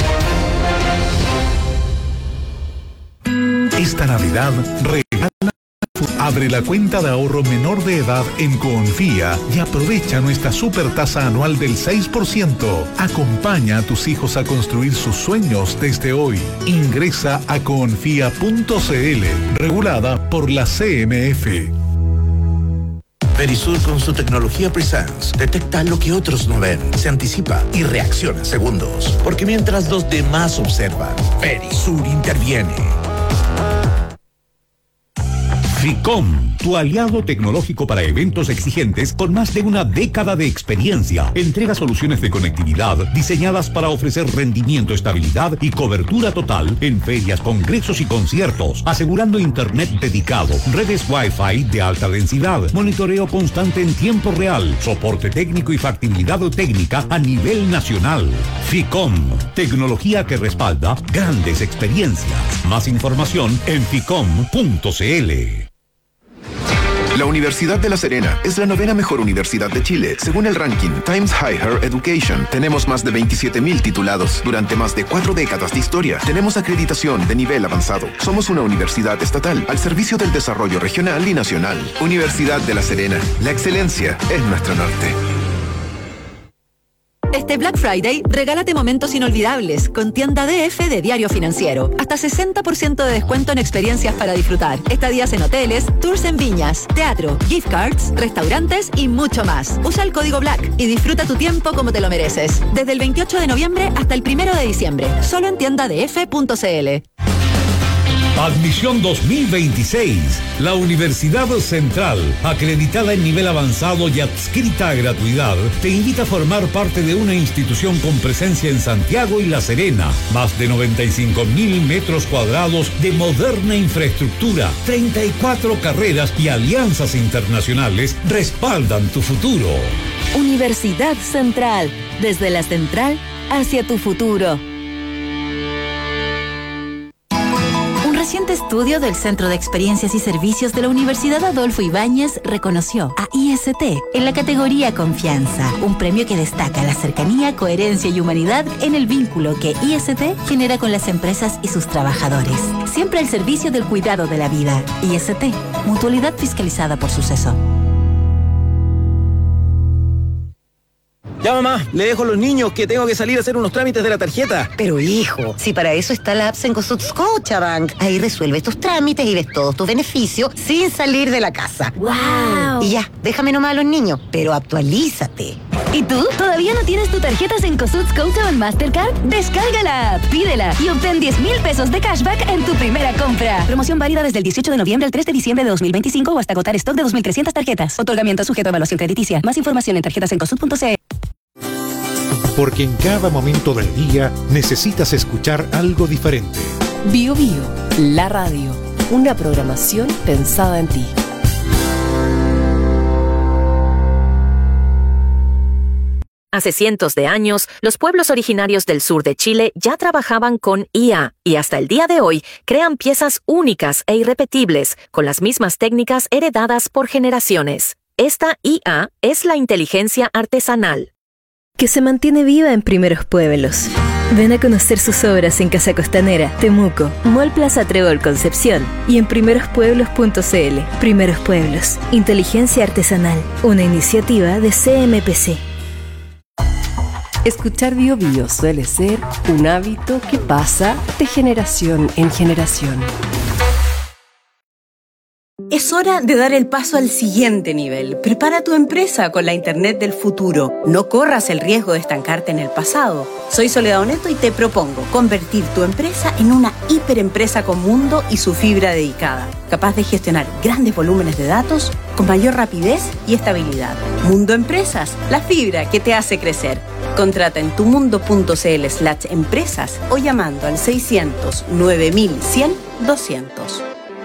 Esta Navidad regala. Abre la cuenta de ahorro menor de edad en Confía y aprovecha nuestra super tasa anual del seis por ciento. Acompaña a tus hijos a construir sus sueños desde hoy. Ingresa a confía punto cl, regulada por la C M F.
Verisur, con su tecnología Presence, detecta lo que otros no ven, se anticipa y reacciona en segundos. Porque mientras los demás observan, Verisur interviene.
FICOM, tu aliado tecnológico para eventos exigentes con más de una década de experiencia. Entrega soluciones de conectividad diseñadas para ofrecer rendimiento, estabilidad y cobertura total en ferias, congresos y conciertos, asegurando internet dedicado, redes Wi-Fi de alta densidad, monitoreo constante en tiempo real, soporte técnico y factibilidad técnica a nivel nacional. FICOM, tecnología que respalda grandes experiencias. Más información en ficom punto cl.
La Universidad de La Serena es la novena mejor universidad de Chile, según el ranking Times Higher Education. Tenemos más de veintisiete mil titulados durante más de cuatro décadas de historia. Tenemos acreditación de nivel avanzado. Somos una universidad estatal al servicio del desarrollo regional y nacional. Universidad de La Serena. La excelencia es nuestro norte.
Este Black Friday, regálate momentos inolvidables con Tienda D F de Diario Financiero. Hasta sesenta por ciento de descuento en experiencias para disfrutar. Estadías en hoteles, tours en viñas, teatro, gift cards, restaurantes y mucho más. Usa el código Black y disfruta tu tiempo como te lo mereces. Desde el veintiocho de noviembre hasta el primero de diciembre. Solo en tienda d f punto c l.
Admisión dos mil veintiséis. La Universidad Central, acreditada en nivel avanzado y adscrita a gratuidad, te invita a formar parte de una institución con presencia en Santiago y La Serena. Más de noventa y cinco mil metros cuadrados de moderna infraestructura, treinta y cuatro carreras y alianzas internacionales respaldan tu futuro.
Universidad Central, desde la central hacia tu futuro. Un reciente estudio del Centro de Experiencias y Servicios de la Universidad Adolfo Ibáñez reconoció a I S T en la categoría Confianza, un premio que destaca la cercanía, coherencia y humanidad en el vínculo que I S T genera con las empresas y sus trabajadores. Siempre al servicio del cuidado de la vida. I S T, mutualidad fiscalizada por Suceso.
Ya, mamá, le dejo a los niños que tengo que salir a hacer unos trámites de la tarjeta.
Pero hijo, si para eso está la app Cencosud Scotiabank. Ahí resuelves tus trámites y ves todos tus beneficios sin salir de la casa.
¡Wow!
Y ya, déjame nomás a los niños, pero actualízate.
¿Y tú? ¿Todavía no tienes tu tarjeta Cencosud Scotiabank Mastercard? Descarga la app, pídela y obtén diez mil pesos de cashback en tu primera compra. Promoción válida desde el dieciocho de noviembre al tres de diciembre de dos mil veinticinco o hasta agotar stock de dos mil trescientas tarjetas. Otorgamiento sujeto a evaluación crediticia. Más información en tarjetas cencosud punto c l.
Porque en cada momento del día necesitas escuchar algo diferente.
Bio Bio, la radio. Una programación pensada en ti.
Hace cientos de años, los pueblos originarios del sur de Chile ya trabajaban con I A y hasta el día de hoy crean piezas únicas e irrepetibles con las mismas técnicas heredadas por generaciones. Esta I A es la inteligencia artesanal,
que se mantiene viva en primeros pueblos. Ven a conocer sus obras en Casa Costanera, Temuco, Mall Plaza Trébol Concepción y en primeros pueblos punto c l. Primeros Pueblos, inteligencia artesanal, una iniciativa de C M P C.
Escuchar Bio Bio suele ser un hábito que pasa de generación en generación.
Es hora de dar el paso al siguiente nivel. Prepara tu empresa con la Internet del futuro. No corras el riesgo de estancarte en el pasado. Soy Soledad Oneto y te propongo convertir tu empresa en una hiperempresa con Mundo y su fibra dedicada, capaz de gestionar grandes volúmenes de datos con mayor rapidez y estabilidad. Mundo Empresas, la fibra que te hace crecer. Contrata en tumundo punto c l slash empresas o llamando al seiscientos nueve mil cien doscientos.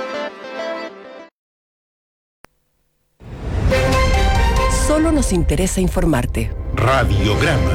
Solo nos interesa informarte.
Radiograma.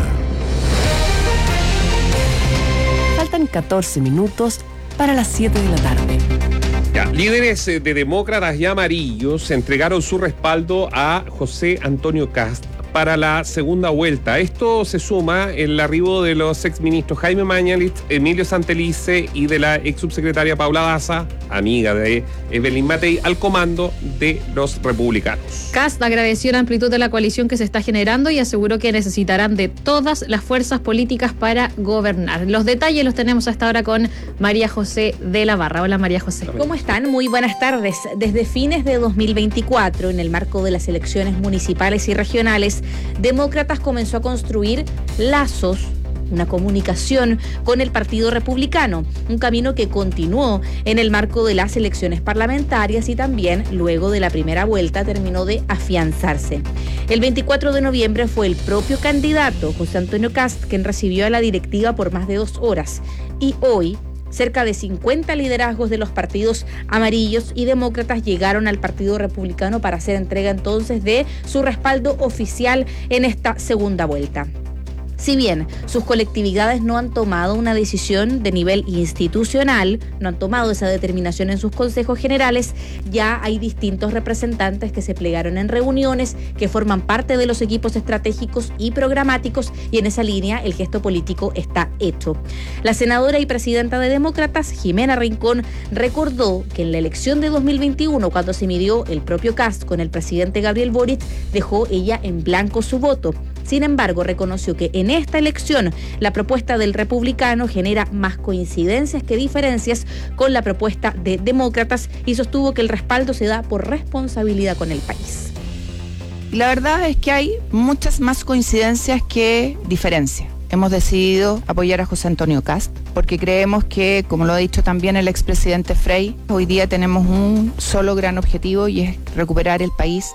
Faltan catorce minutos para las siete de la tarde.
Ya, líderes de demócratas y amarillos entregaron su respaldo a José Antonio Kast para la segunda vuelta. Esto se suma el arribo de los exministros Jaime Mañalich, Emilio Santelice y de la ex subsecretaria Paula Daza, amiga de Evelyn Matei, al comando de los republicanos.
Kast agradeció la amplitud de la coalición que se está generando y aseguró que necesitarán de todas las fuerzas políticas para gobernar. Los detalles los tenemos hasta ahora con María José de la Barra. Hola, María José.
¿Cómo están? Muy buenas tardes. Desde fines de dos mil veinticuatro, en el marco de las elecciones municipales y regionales, Demócratas comenzó a construir lazos, una comunicación con el Partido Republicano, un camino que continuó en el marco de las elecciones parlamentarias y también luego de la primera vuelta terminó de afianzarse. El veinticuatro de noviembre fue el propio candidato, José Antonio Kast, quien recibió a la directiva por más de dos horas y hoy cerca de cincuenta liderazgos de los partidos amarillos y demócratas llegaron al Partido Republicano para hacer entrega entonces de su respaldo oficial en esta segunda vuelta. Si bien sus colectividades no han tomado una decisión de nivel institucional, no han tomado esa determinación en sus consejos generales, ya hay distintos representantes que se plegaron en reuniones, que forman parte de los equipos estratégicos y programáticos, y en esa línea el gesto político está hecho. La senadora y presidenta de Demócratas, Jimena Rincón, recordó que en la elección de dos mil veintiuno, cuando se midió el propio Kast con el presidente Gabriel Boric, dejó ella en blanco su voto. Sin embargo, reconoció que en esta elección la propuesta del republicano genera más coincidencias que diferencias con la propuesta de Demócratas y sostuvo que el respaldo se da por responsabilidad con el país.
La verdad es que hay muchas más coincidencias que diferencias. Hemos decidido apoyar a José Antonio Kast porque creemos que, como lo ha dicho también el expresidente Frei, hoy día tenemos un solo gran objetivo y es recuperar el país.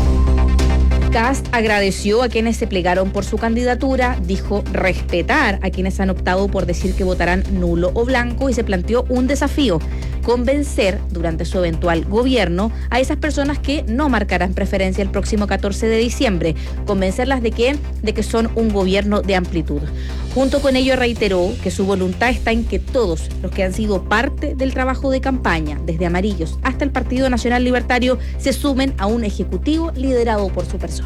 Kast agradeció a quienes se plegaron por su candidatura, dijo respetar a quienes han optado por decir que votarán nulo o blanco y se planteó un desafío: convencer durante su eventual gobierno a esas personas que no marcarán preferencia el próximo catorce de diciembre, convencerlas de que, de que son un gobierno de amplitud. Junto con ello reiteró que su voluntad está en que todos los que han sido parte del trabajo de campaña, desde Amarillos hasta el Partido Nacional Libertario, se sumen a un ejecutivo liderado por su persona.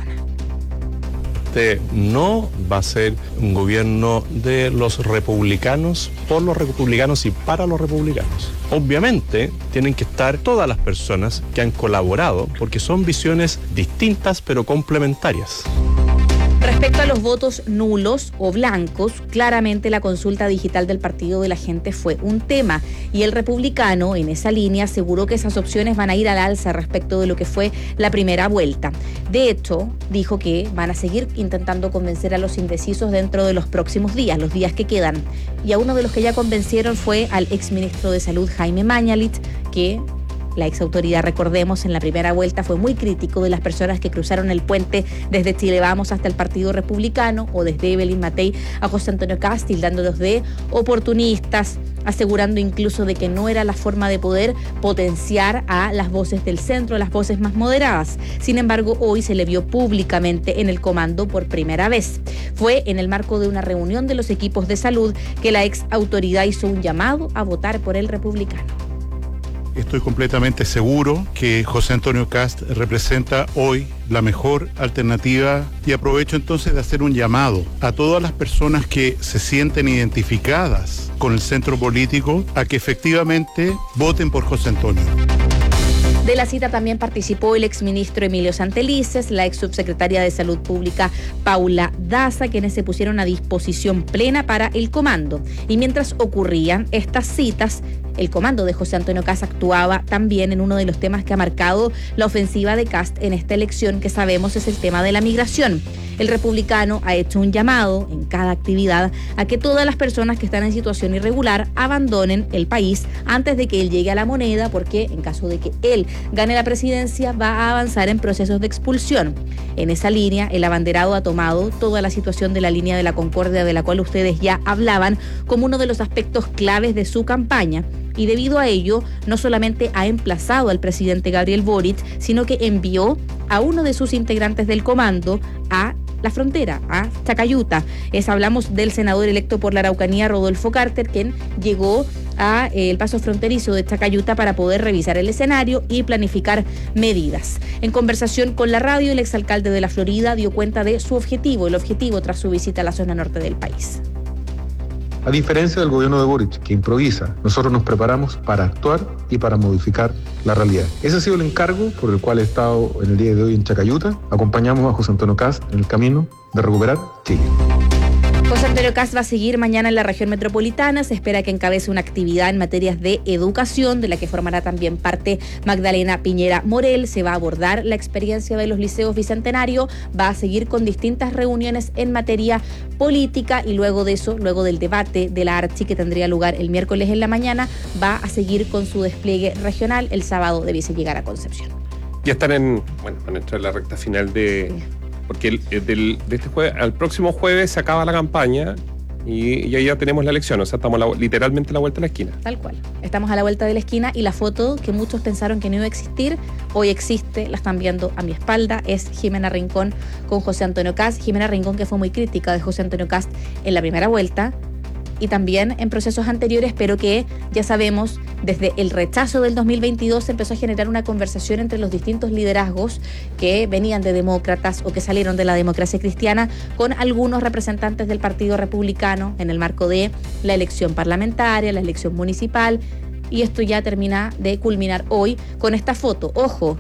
Este no va a ser un gobierno de los republicanos, por los republicanos y para los republicanos. Obviamente tienen que estar todas las personas que han colaborado, porque son visiones distintas pero complementarias.
Respecto a los votos nulos o blancos, claramente la consulta digital del Partido de la Gente fue un tema y el republicano en esa línea aseguró que esas opciones van a ir al alza respecto de lo que fue la primera vuelta. De hecho, dijo que van a seguir intentando convencer a los indecisos dentro de los próximos días, los días que quedan. Y a uno de los que ya convencieron fue al exministro de Salud, Jaime Mañalich, que la exautoridad, recordemos, en la primera vuelta fue muy crítico de las personas que cruzaron el puente desde Chile Vamos hasta el Partido Republicano o desde Evelyn Matei a José Antonio Kast, tildándolos de oportunistas, asegurando incluso de que no era la forma de poder potenciar a las voces del centro, las voces más moderadas. Sin embargo, hoy se le vio públicamente en el comando por primera vez. Fue en el marco de una reunión de los equipos de salud que la exautoridad hizo un llamado a votar por el republicano.
Estoy completamente seguro que José Antonio Kast representa hoy la mejor alternativa y aprovecho entonces de hacer un llamado a todas las personas que se sienten identificadas con el centro político a que efectivamente voten por José Antonio.
De la cita también participó el exministro Emilio Santelices, la ex subsecretaria de Salud Pública Paula Daza, quienes se pusieron a disposición plena para el comando. Y mientras ocurrían estas citas, el comando de José Antonio Kast actuaba también en uno de los temas que ha marcado la ofensiva de Kast en esta elección, que sabemos es el tema de la migración. El republicano ha hecho un llamado en cada actividad a que todas las personas que están en situación irregular abandonen el país antes de que él llegue a la moneda, porque en caso de que él gane la presidencia va a avanzar en procesos de expulsión. En esa línea, el abanderado ha tomado toda la situación de la línea de la Concordia, de la cual ustedes ya hablaban, como uno de los aspectos claves de su campaña. Y debido a ello, no solamente ha emplazado al presidente Gabriel Boric, sino que envió a uno de sus integrantes del comando a la frontera, a Chacayuta. Es, hablamos del senador electo por la Araucanía, Rodolfo Carter, quien llegó a eh, el paso fronterizo de Chacayuta para poder revisar el escenario y planificar medidas. En conversación con la radio, el exalcalde de la Florida dio cuenta de su objetivo, el objetivo tras su visita a la zona norte del país.
A diferencia del gobierno de Boric, que improvisa, nosotros nos preparamos para actuar y para modificar la realidad. Ese ha sido el encargo por el cual he estado en el día de hoy en Chacayuta. Acompañamos a José Antonio Kast en el camino de recuperar Chile.
José Antonio Kast va a seguir mañana en la región metropolitana. Se espera que encabece una actividad en materias de educación, de la que formará también parte Magdalena Piñera Morel. Se va a abordar la experiencia de los liceos Bicentenario, va a seguir con distintas reuniones en materia política y luego de eso, luego del debate de la Archi que tendría lugar el miércoles en la mañana, va a seguir con su despliegue regional. El sábado debiese llegar a Concepción.
Ya están en, bueno, van a entrar en la recta final de... Sí. Porque el, el, del, de este jueves, al próximo jueves se acaba la campaña y, y ahí ya tenemos la elección, o sea, estamos la, literalmente a la vuelta de la esquina.
Tal cual. Estamos a la vuelta de la esquina y la foto que muchos pensaron que no iba a existir, hoy existe, la están viendo a mi espalda, es Jimena Rincón con José Antonio Kast. Jimena Rincón, que fue muy crítica de José Antonio Kast en la primera vuelta y también en procesos anteriores, pero que ya sabemos, desde el rechazo del dos mil veintidós se empezó a generar una conversación entre los distintos liderazgos que venían de demócratas o que salieron de la democracia cristiana con algunos representantes del Partido Republicano en el marco de la elección parlamentaria, la elección municipal, y esto ya termina de culminar hoy con esta foto. Ojo,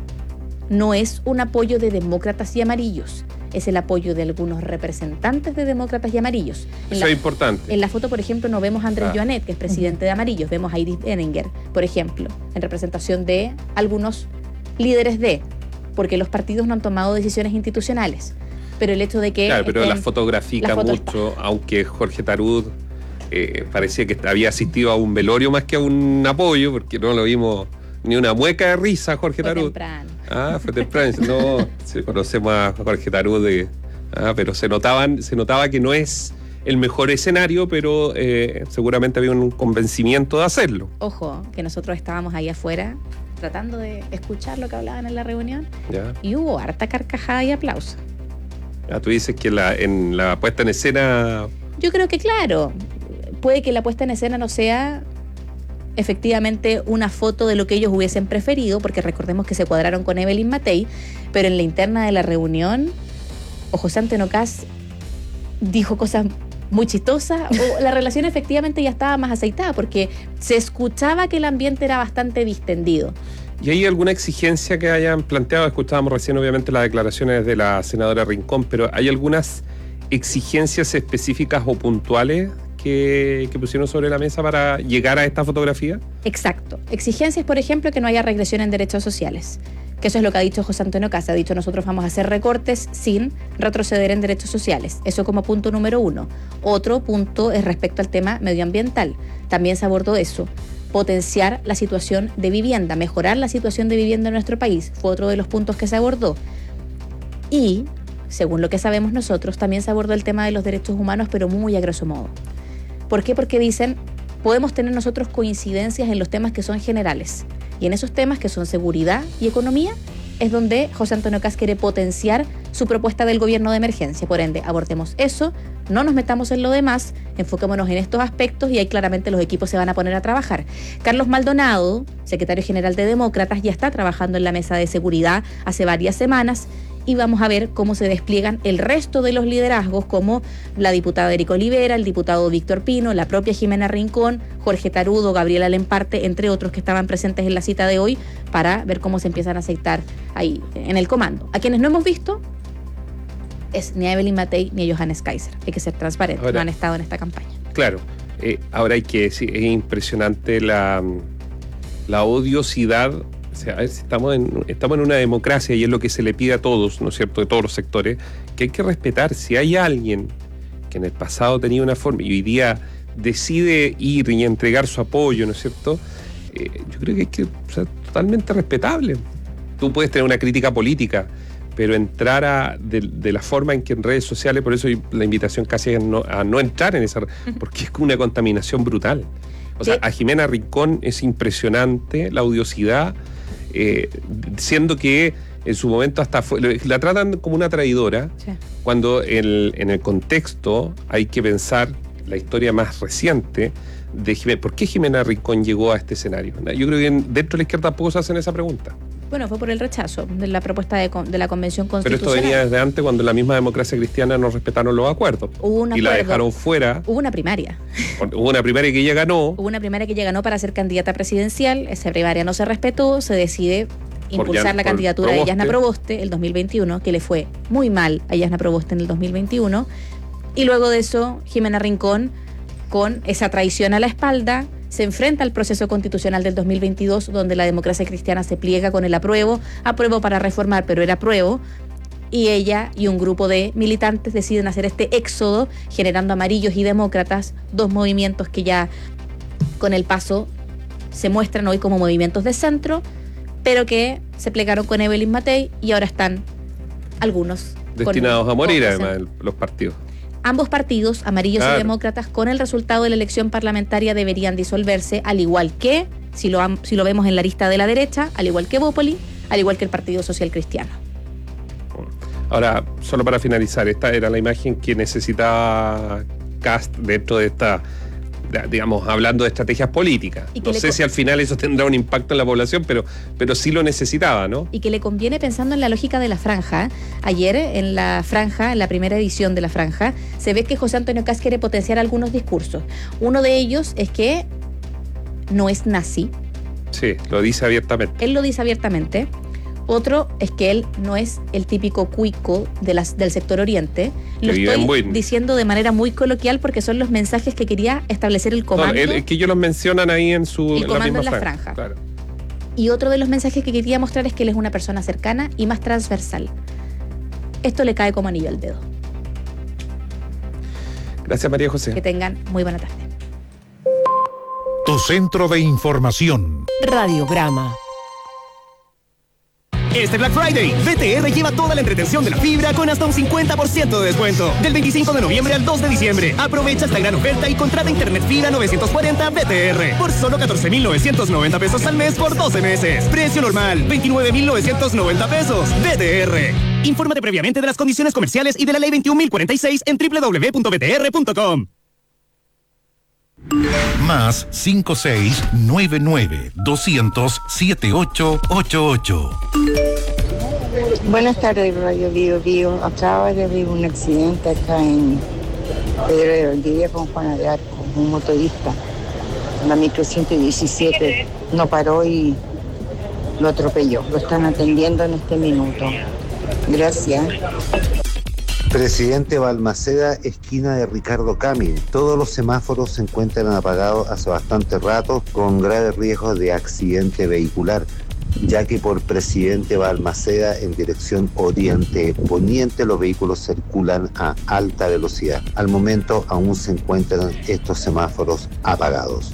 no es un apoyo de demócratas y amarillos, es el apoyo de algunos representantes de demócratas y amarillos. En
Eso
la,
es importante.
En la foto, por ejemplo, no vemos a Andrés
Ah.
Joanet, que es presidente de Amarillos, vemos a Iris Berenguer, por ejemplo, en representación de algunos líderes de, porque los partidos no han tomado decisiones institucionales. Pero el hecho de que...
Claro, pero
estén-
la foto grafica
la foto
mucho, aunque Jorge Tarud eh, parecía que había asistido a un velorio más que a un apoyo, porque no lo vimos ni una mueca de risa a Jorge
fue
Tarud.
temprano.
Ah, fue temprano. No, sí, conocemos a Jorge Tarud, de, ah, pero se notaban, se notaba que no es el mejor escenario, pero eh, seguramente había un convencimiento de hacerlo.
Ojo, que nosotros estábamos ahí afuera tratando de escuchar lo que hablaban en la reunión
¿Ya?
y hubo harta carcajada y aplauso.
Ah, tú dices que la, en la puesta en escena...
Yo creo que claro, puede que la puesta en escena no sea efectivamente una foto de lo que ellos hubiesen preferido, porque recordemos que se cuadraron con Evelyn Matei, pero en la interna de la reunión, o José Antonio Kast dijo cosas muy chistosas, o la relación efectivamente ya estaba más aceitada, porque se escuchaba que el ambiente era bastante distendido.
¿Y hay alguna exigencia que hayan planteado? Escuchábamos recién obviamente las declaraciones de la senadora Rincón, pero ¿hay algunas exigencias específicas o puntuales que, que pusieron sobre la mesa para llegar a esta fotografía?
Exacto. Exigencias, por ejemplo, que no haya regresión en derechos sociales, que eso es lo que ha dicho José Antonio Kast. Ha dicho, nosotros vamos a hacer recortes sin retroceder en derechos sociales. Eso como punto número uno. Otro punto es respecto al tema medioambiental. También se abordó eso. Potenciar la situación de vivienda, mejorar la situación de vivienda en nuestro país. Fue otro de los puntos que se abordó. Y, según lo que sabemos nosotros, también se abordó el tema de los derechos humanos, pero muy a grosso modo. ¿Por qué? Porque dicen, podemos tener nosotros coincidencias en los temas que son generales. Y en esos temas que son seguridad y economía, es donde José Antonio Kast quiere potenciar su propuesta del gobierno de emergencia. Por ende, abordemos eso, no nos metamos en lo demás, enfoquémonos en estos aspectos y ahí claramente los equipos se van a poner a trabajar. Carlos Maldonado, secretario general de Demócratas, ya está trabajando en la mesa de seguridad hace varias semanas y vamos a ver cómo se despliegan el resto de los liderazgos, como la diputada Erika Olivera, el diputado Víctor Pino, la propia Jimena Rincón, Jorge Tarudo, Gabriela Lemparte, entre otros que estaban presentes en la cita de hoy, para ver cómo se empiezan a aceitar ahí en el comando. A quienes no hemos visto es ni a Evelyn Matei ni a Johannes Kaiser. Hay que ser transparentes,
Ahora,
no han estado en esta campaña.
Claro, eh, ahora hay que decir, es impresionante la, la odiosidad. O sea, a ver, si estamos en, estamos en una democracia y es lo que se le pide a todos, ¿no es cierto?, de todos los sectores, que hay que respetar. Si hay alguien que en el pasado tenía una forma y hoy día decide ir y entregar su apoyo, ¿no es cierto?, eh, yo creo que hay que ser totalmente respetable. Tú puedes tener una crítica política, pero entrar a, de, de la forma en que en redes sociales, por eso la invitación casi es no, a no entrar en esa, porque es una contaminación brutal. O sea, a Jimena Rincón es impresionante la odiosidad, eh, siendo que en su momento hasta fue, la tratan como una traidora,
Sí.
cuando el, en el contexto hay que pensar la historia más reciente de Jimena. ¿Por qué Jimena Rincón llegó a este escenario? Yo creo que dentro de la izquierda tampoco se hacen esa pregunta.
Bueno, fue por el rechazo de la propuesta de, con- de la Convención
Pero esto
Constitucional.
venía desde antes, cuando la misma democracia cristiana no respetaron los acuerdos.
Hubo un
y la
acuerdo.
dejaron fuera.
Hubo una primaria.
Hubo una primaria que ella ganó.
Hubo una primaria que ella ganó para ser candidata presidencial. Esa primaria no se respetó. Se decide impulsar
Yan-
la
por
candidatura de
Proboste.
Yasna Proboste el dos mil veintiuno, que le fue muy mal a Yasna Proboste en el dos mil veintiuno. Y luego de eso, Jimena Rincón, con esa traición a la espalda, se enfrenta al proceso constitucional del dos mil veintidós, donde la democracia cristiana se pliega con el apruebo, apruebo para reformar, pero era apruebo, y ella y un grupo de militantes deciden hacer este éxodo, generando amarillos y demócratas, dos movimientos que ya con el paso se muestran hoy como movimientos de centro, pero que se plegaron con Evelyn Matei y ahora están algunos
Destinados
con-
a morir,
con
además,
centro.
el- los partidos.
Ambos partidos, amarillos
Claro.
y demócratas, con el resultado de la elección parlamentaria deberían disolverse, al igual que, si lo, am- si lo vemos en la lista de la derecha, al igual que Bópoli, al igual que el Partido Social Cristiano.
Ahora, solo para finalizar, esta era la imagen que necesitaba Kast dentro de esta, digamos, hablando de estrategias políticas.
Y que
No
le
sé
co-
si al final eso tendrá un impacto en la población, pero, pero sí lo necesitaba, ¿no?
Y que le conviene pensando en la lógica de la franja. Ayer, en la franja, en la primera edición de la franja, se ve que José Antonio Kast quiere potenciar algunos discursos. Uno de ellos es que no es nazi,
Sí, lo dice abiertamente.
él lo dice abiertamente. Otro es que él no es el típico cuico de las, del sector oriente.
Que
Lo
vive en
estoy
Buin.
diciendo de manera muy coloquial porque son los mensajes que quería establecer el
No,
comando.
él- es que ellos los mencionan ahí en su
El
en
comando
misma
en la
franja.
franja.
Claro.
Y otro de los mensajes que quería mostrar es que él es una persona cercana y más transversal. Esto le cae como anillo al dedo.
Gracias, María José.
Que tengan muy buena tarde.
Tu centro de información.
Radiograma.
Este Black Friday, B T R lleva toda la entretención de la fibra con hasta un cincuenta por ciento de descuento. Del veinticinco de noviembre al dos de diciembre. Aprovecha esta gran oferta y contrata internet fibra novecientos cuarenta B T R por solo catorce mil novecientos noventa pesos al mes por doce meses. Precio normal, veintinueve mil novecientos noventa pesos. B T R. Infórmate previamente de las condiciones comerciales y de la ley veintiún mil cuarenta y seis en doble u doble u doble u punto b t r punto com.
Más cinco seis nueve nueve doscientos setenta y ocho ochenta y ocho.
Buenas tardes, Radio Bio Bio. Acaba de haber un accidente acá en Pedro de Valdivia con Juan de Arco, un motorista. La micro ciento diecisiete no paró y lo atropelló. Lo están atendiendo en este minuto. Gracias.
Presidente Balmaceda, esquina de Ricardo Camil. Todos los semáforos se encuentran apagados hace bastante rato con graves riesgos de accidente vehicular, ya que por Presidente Balmaceda en dirección oriente-poniente los vehículos circulan a alta velocidad. Al momento aún se encuentran estos semáforos apagados.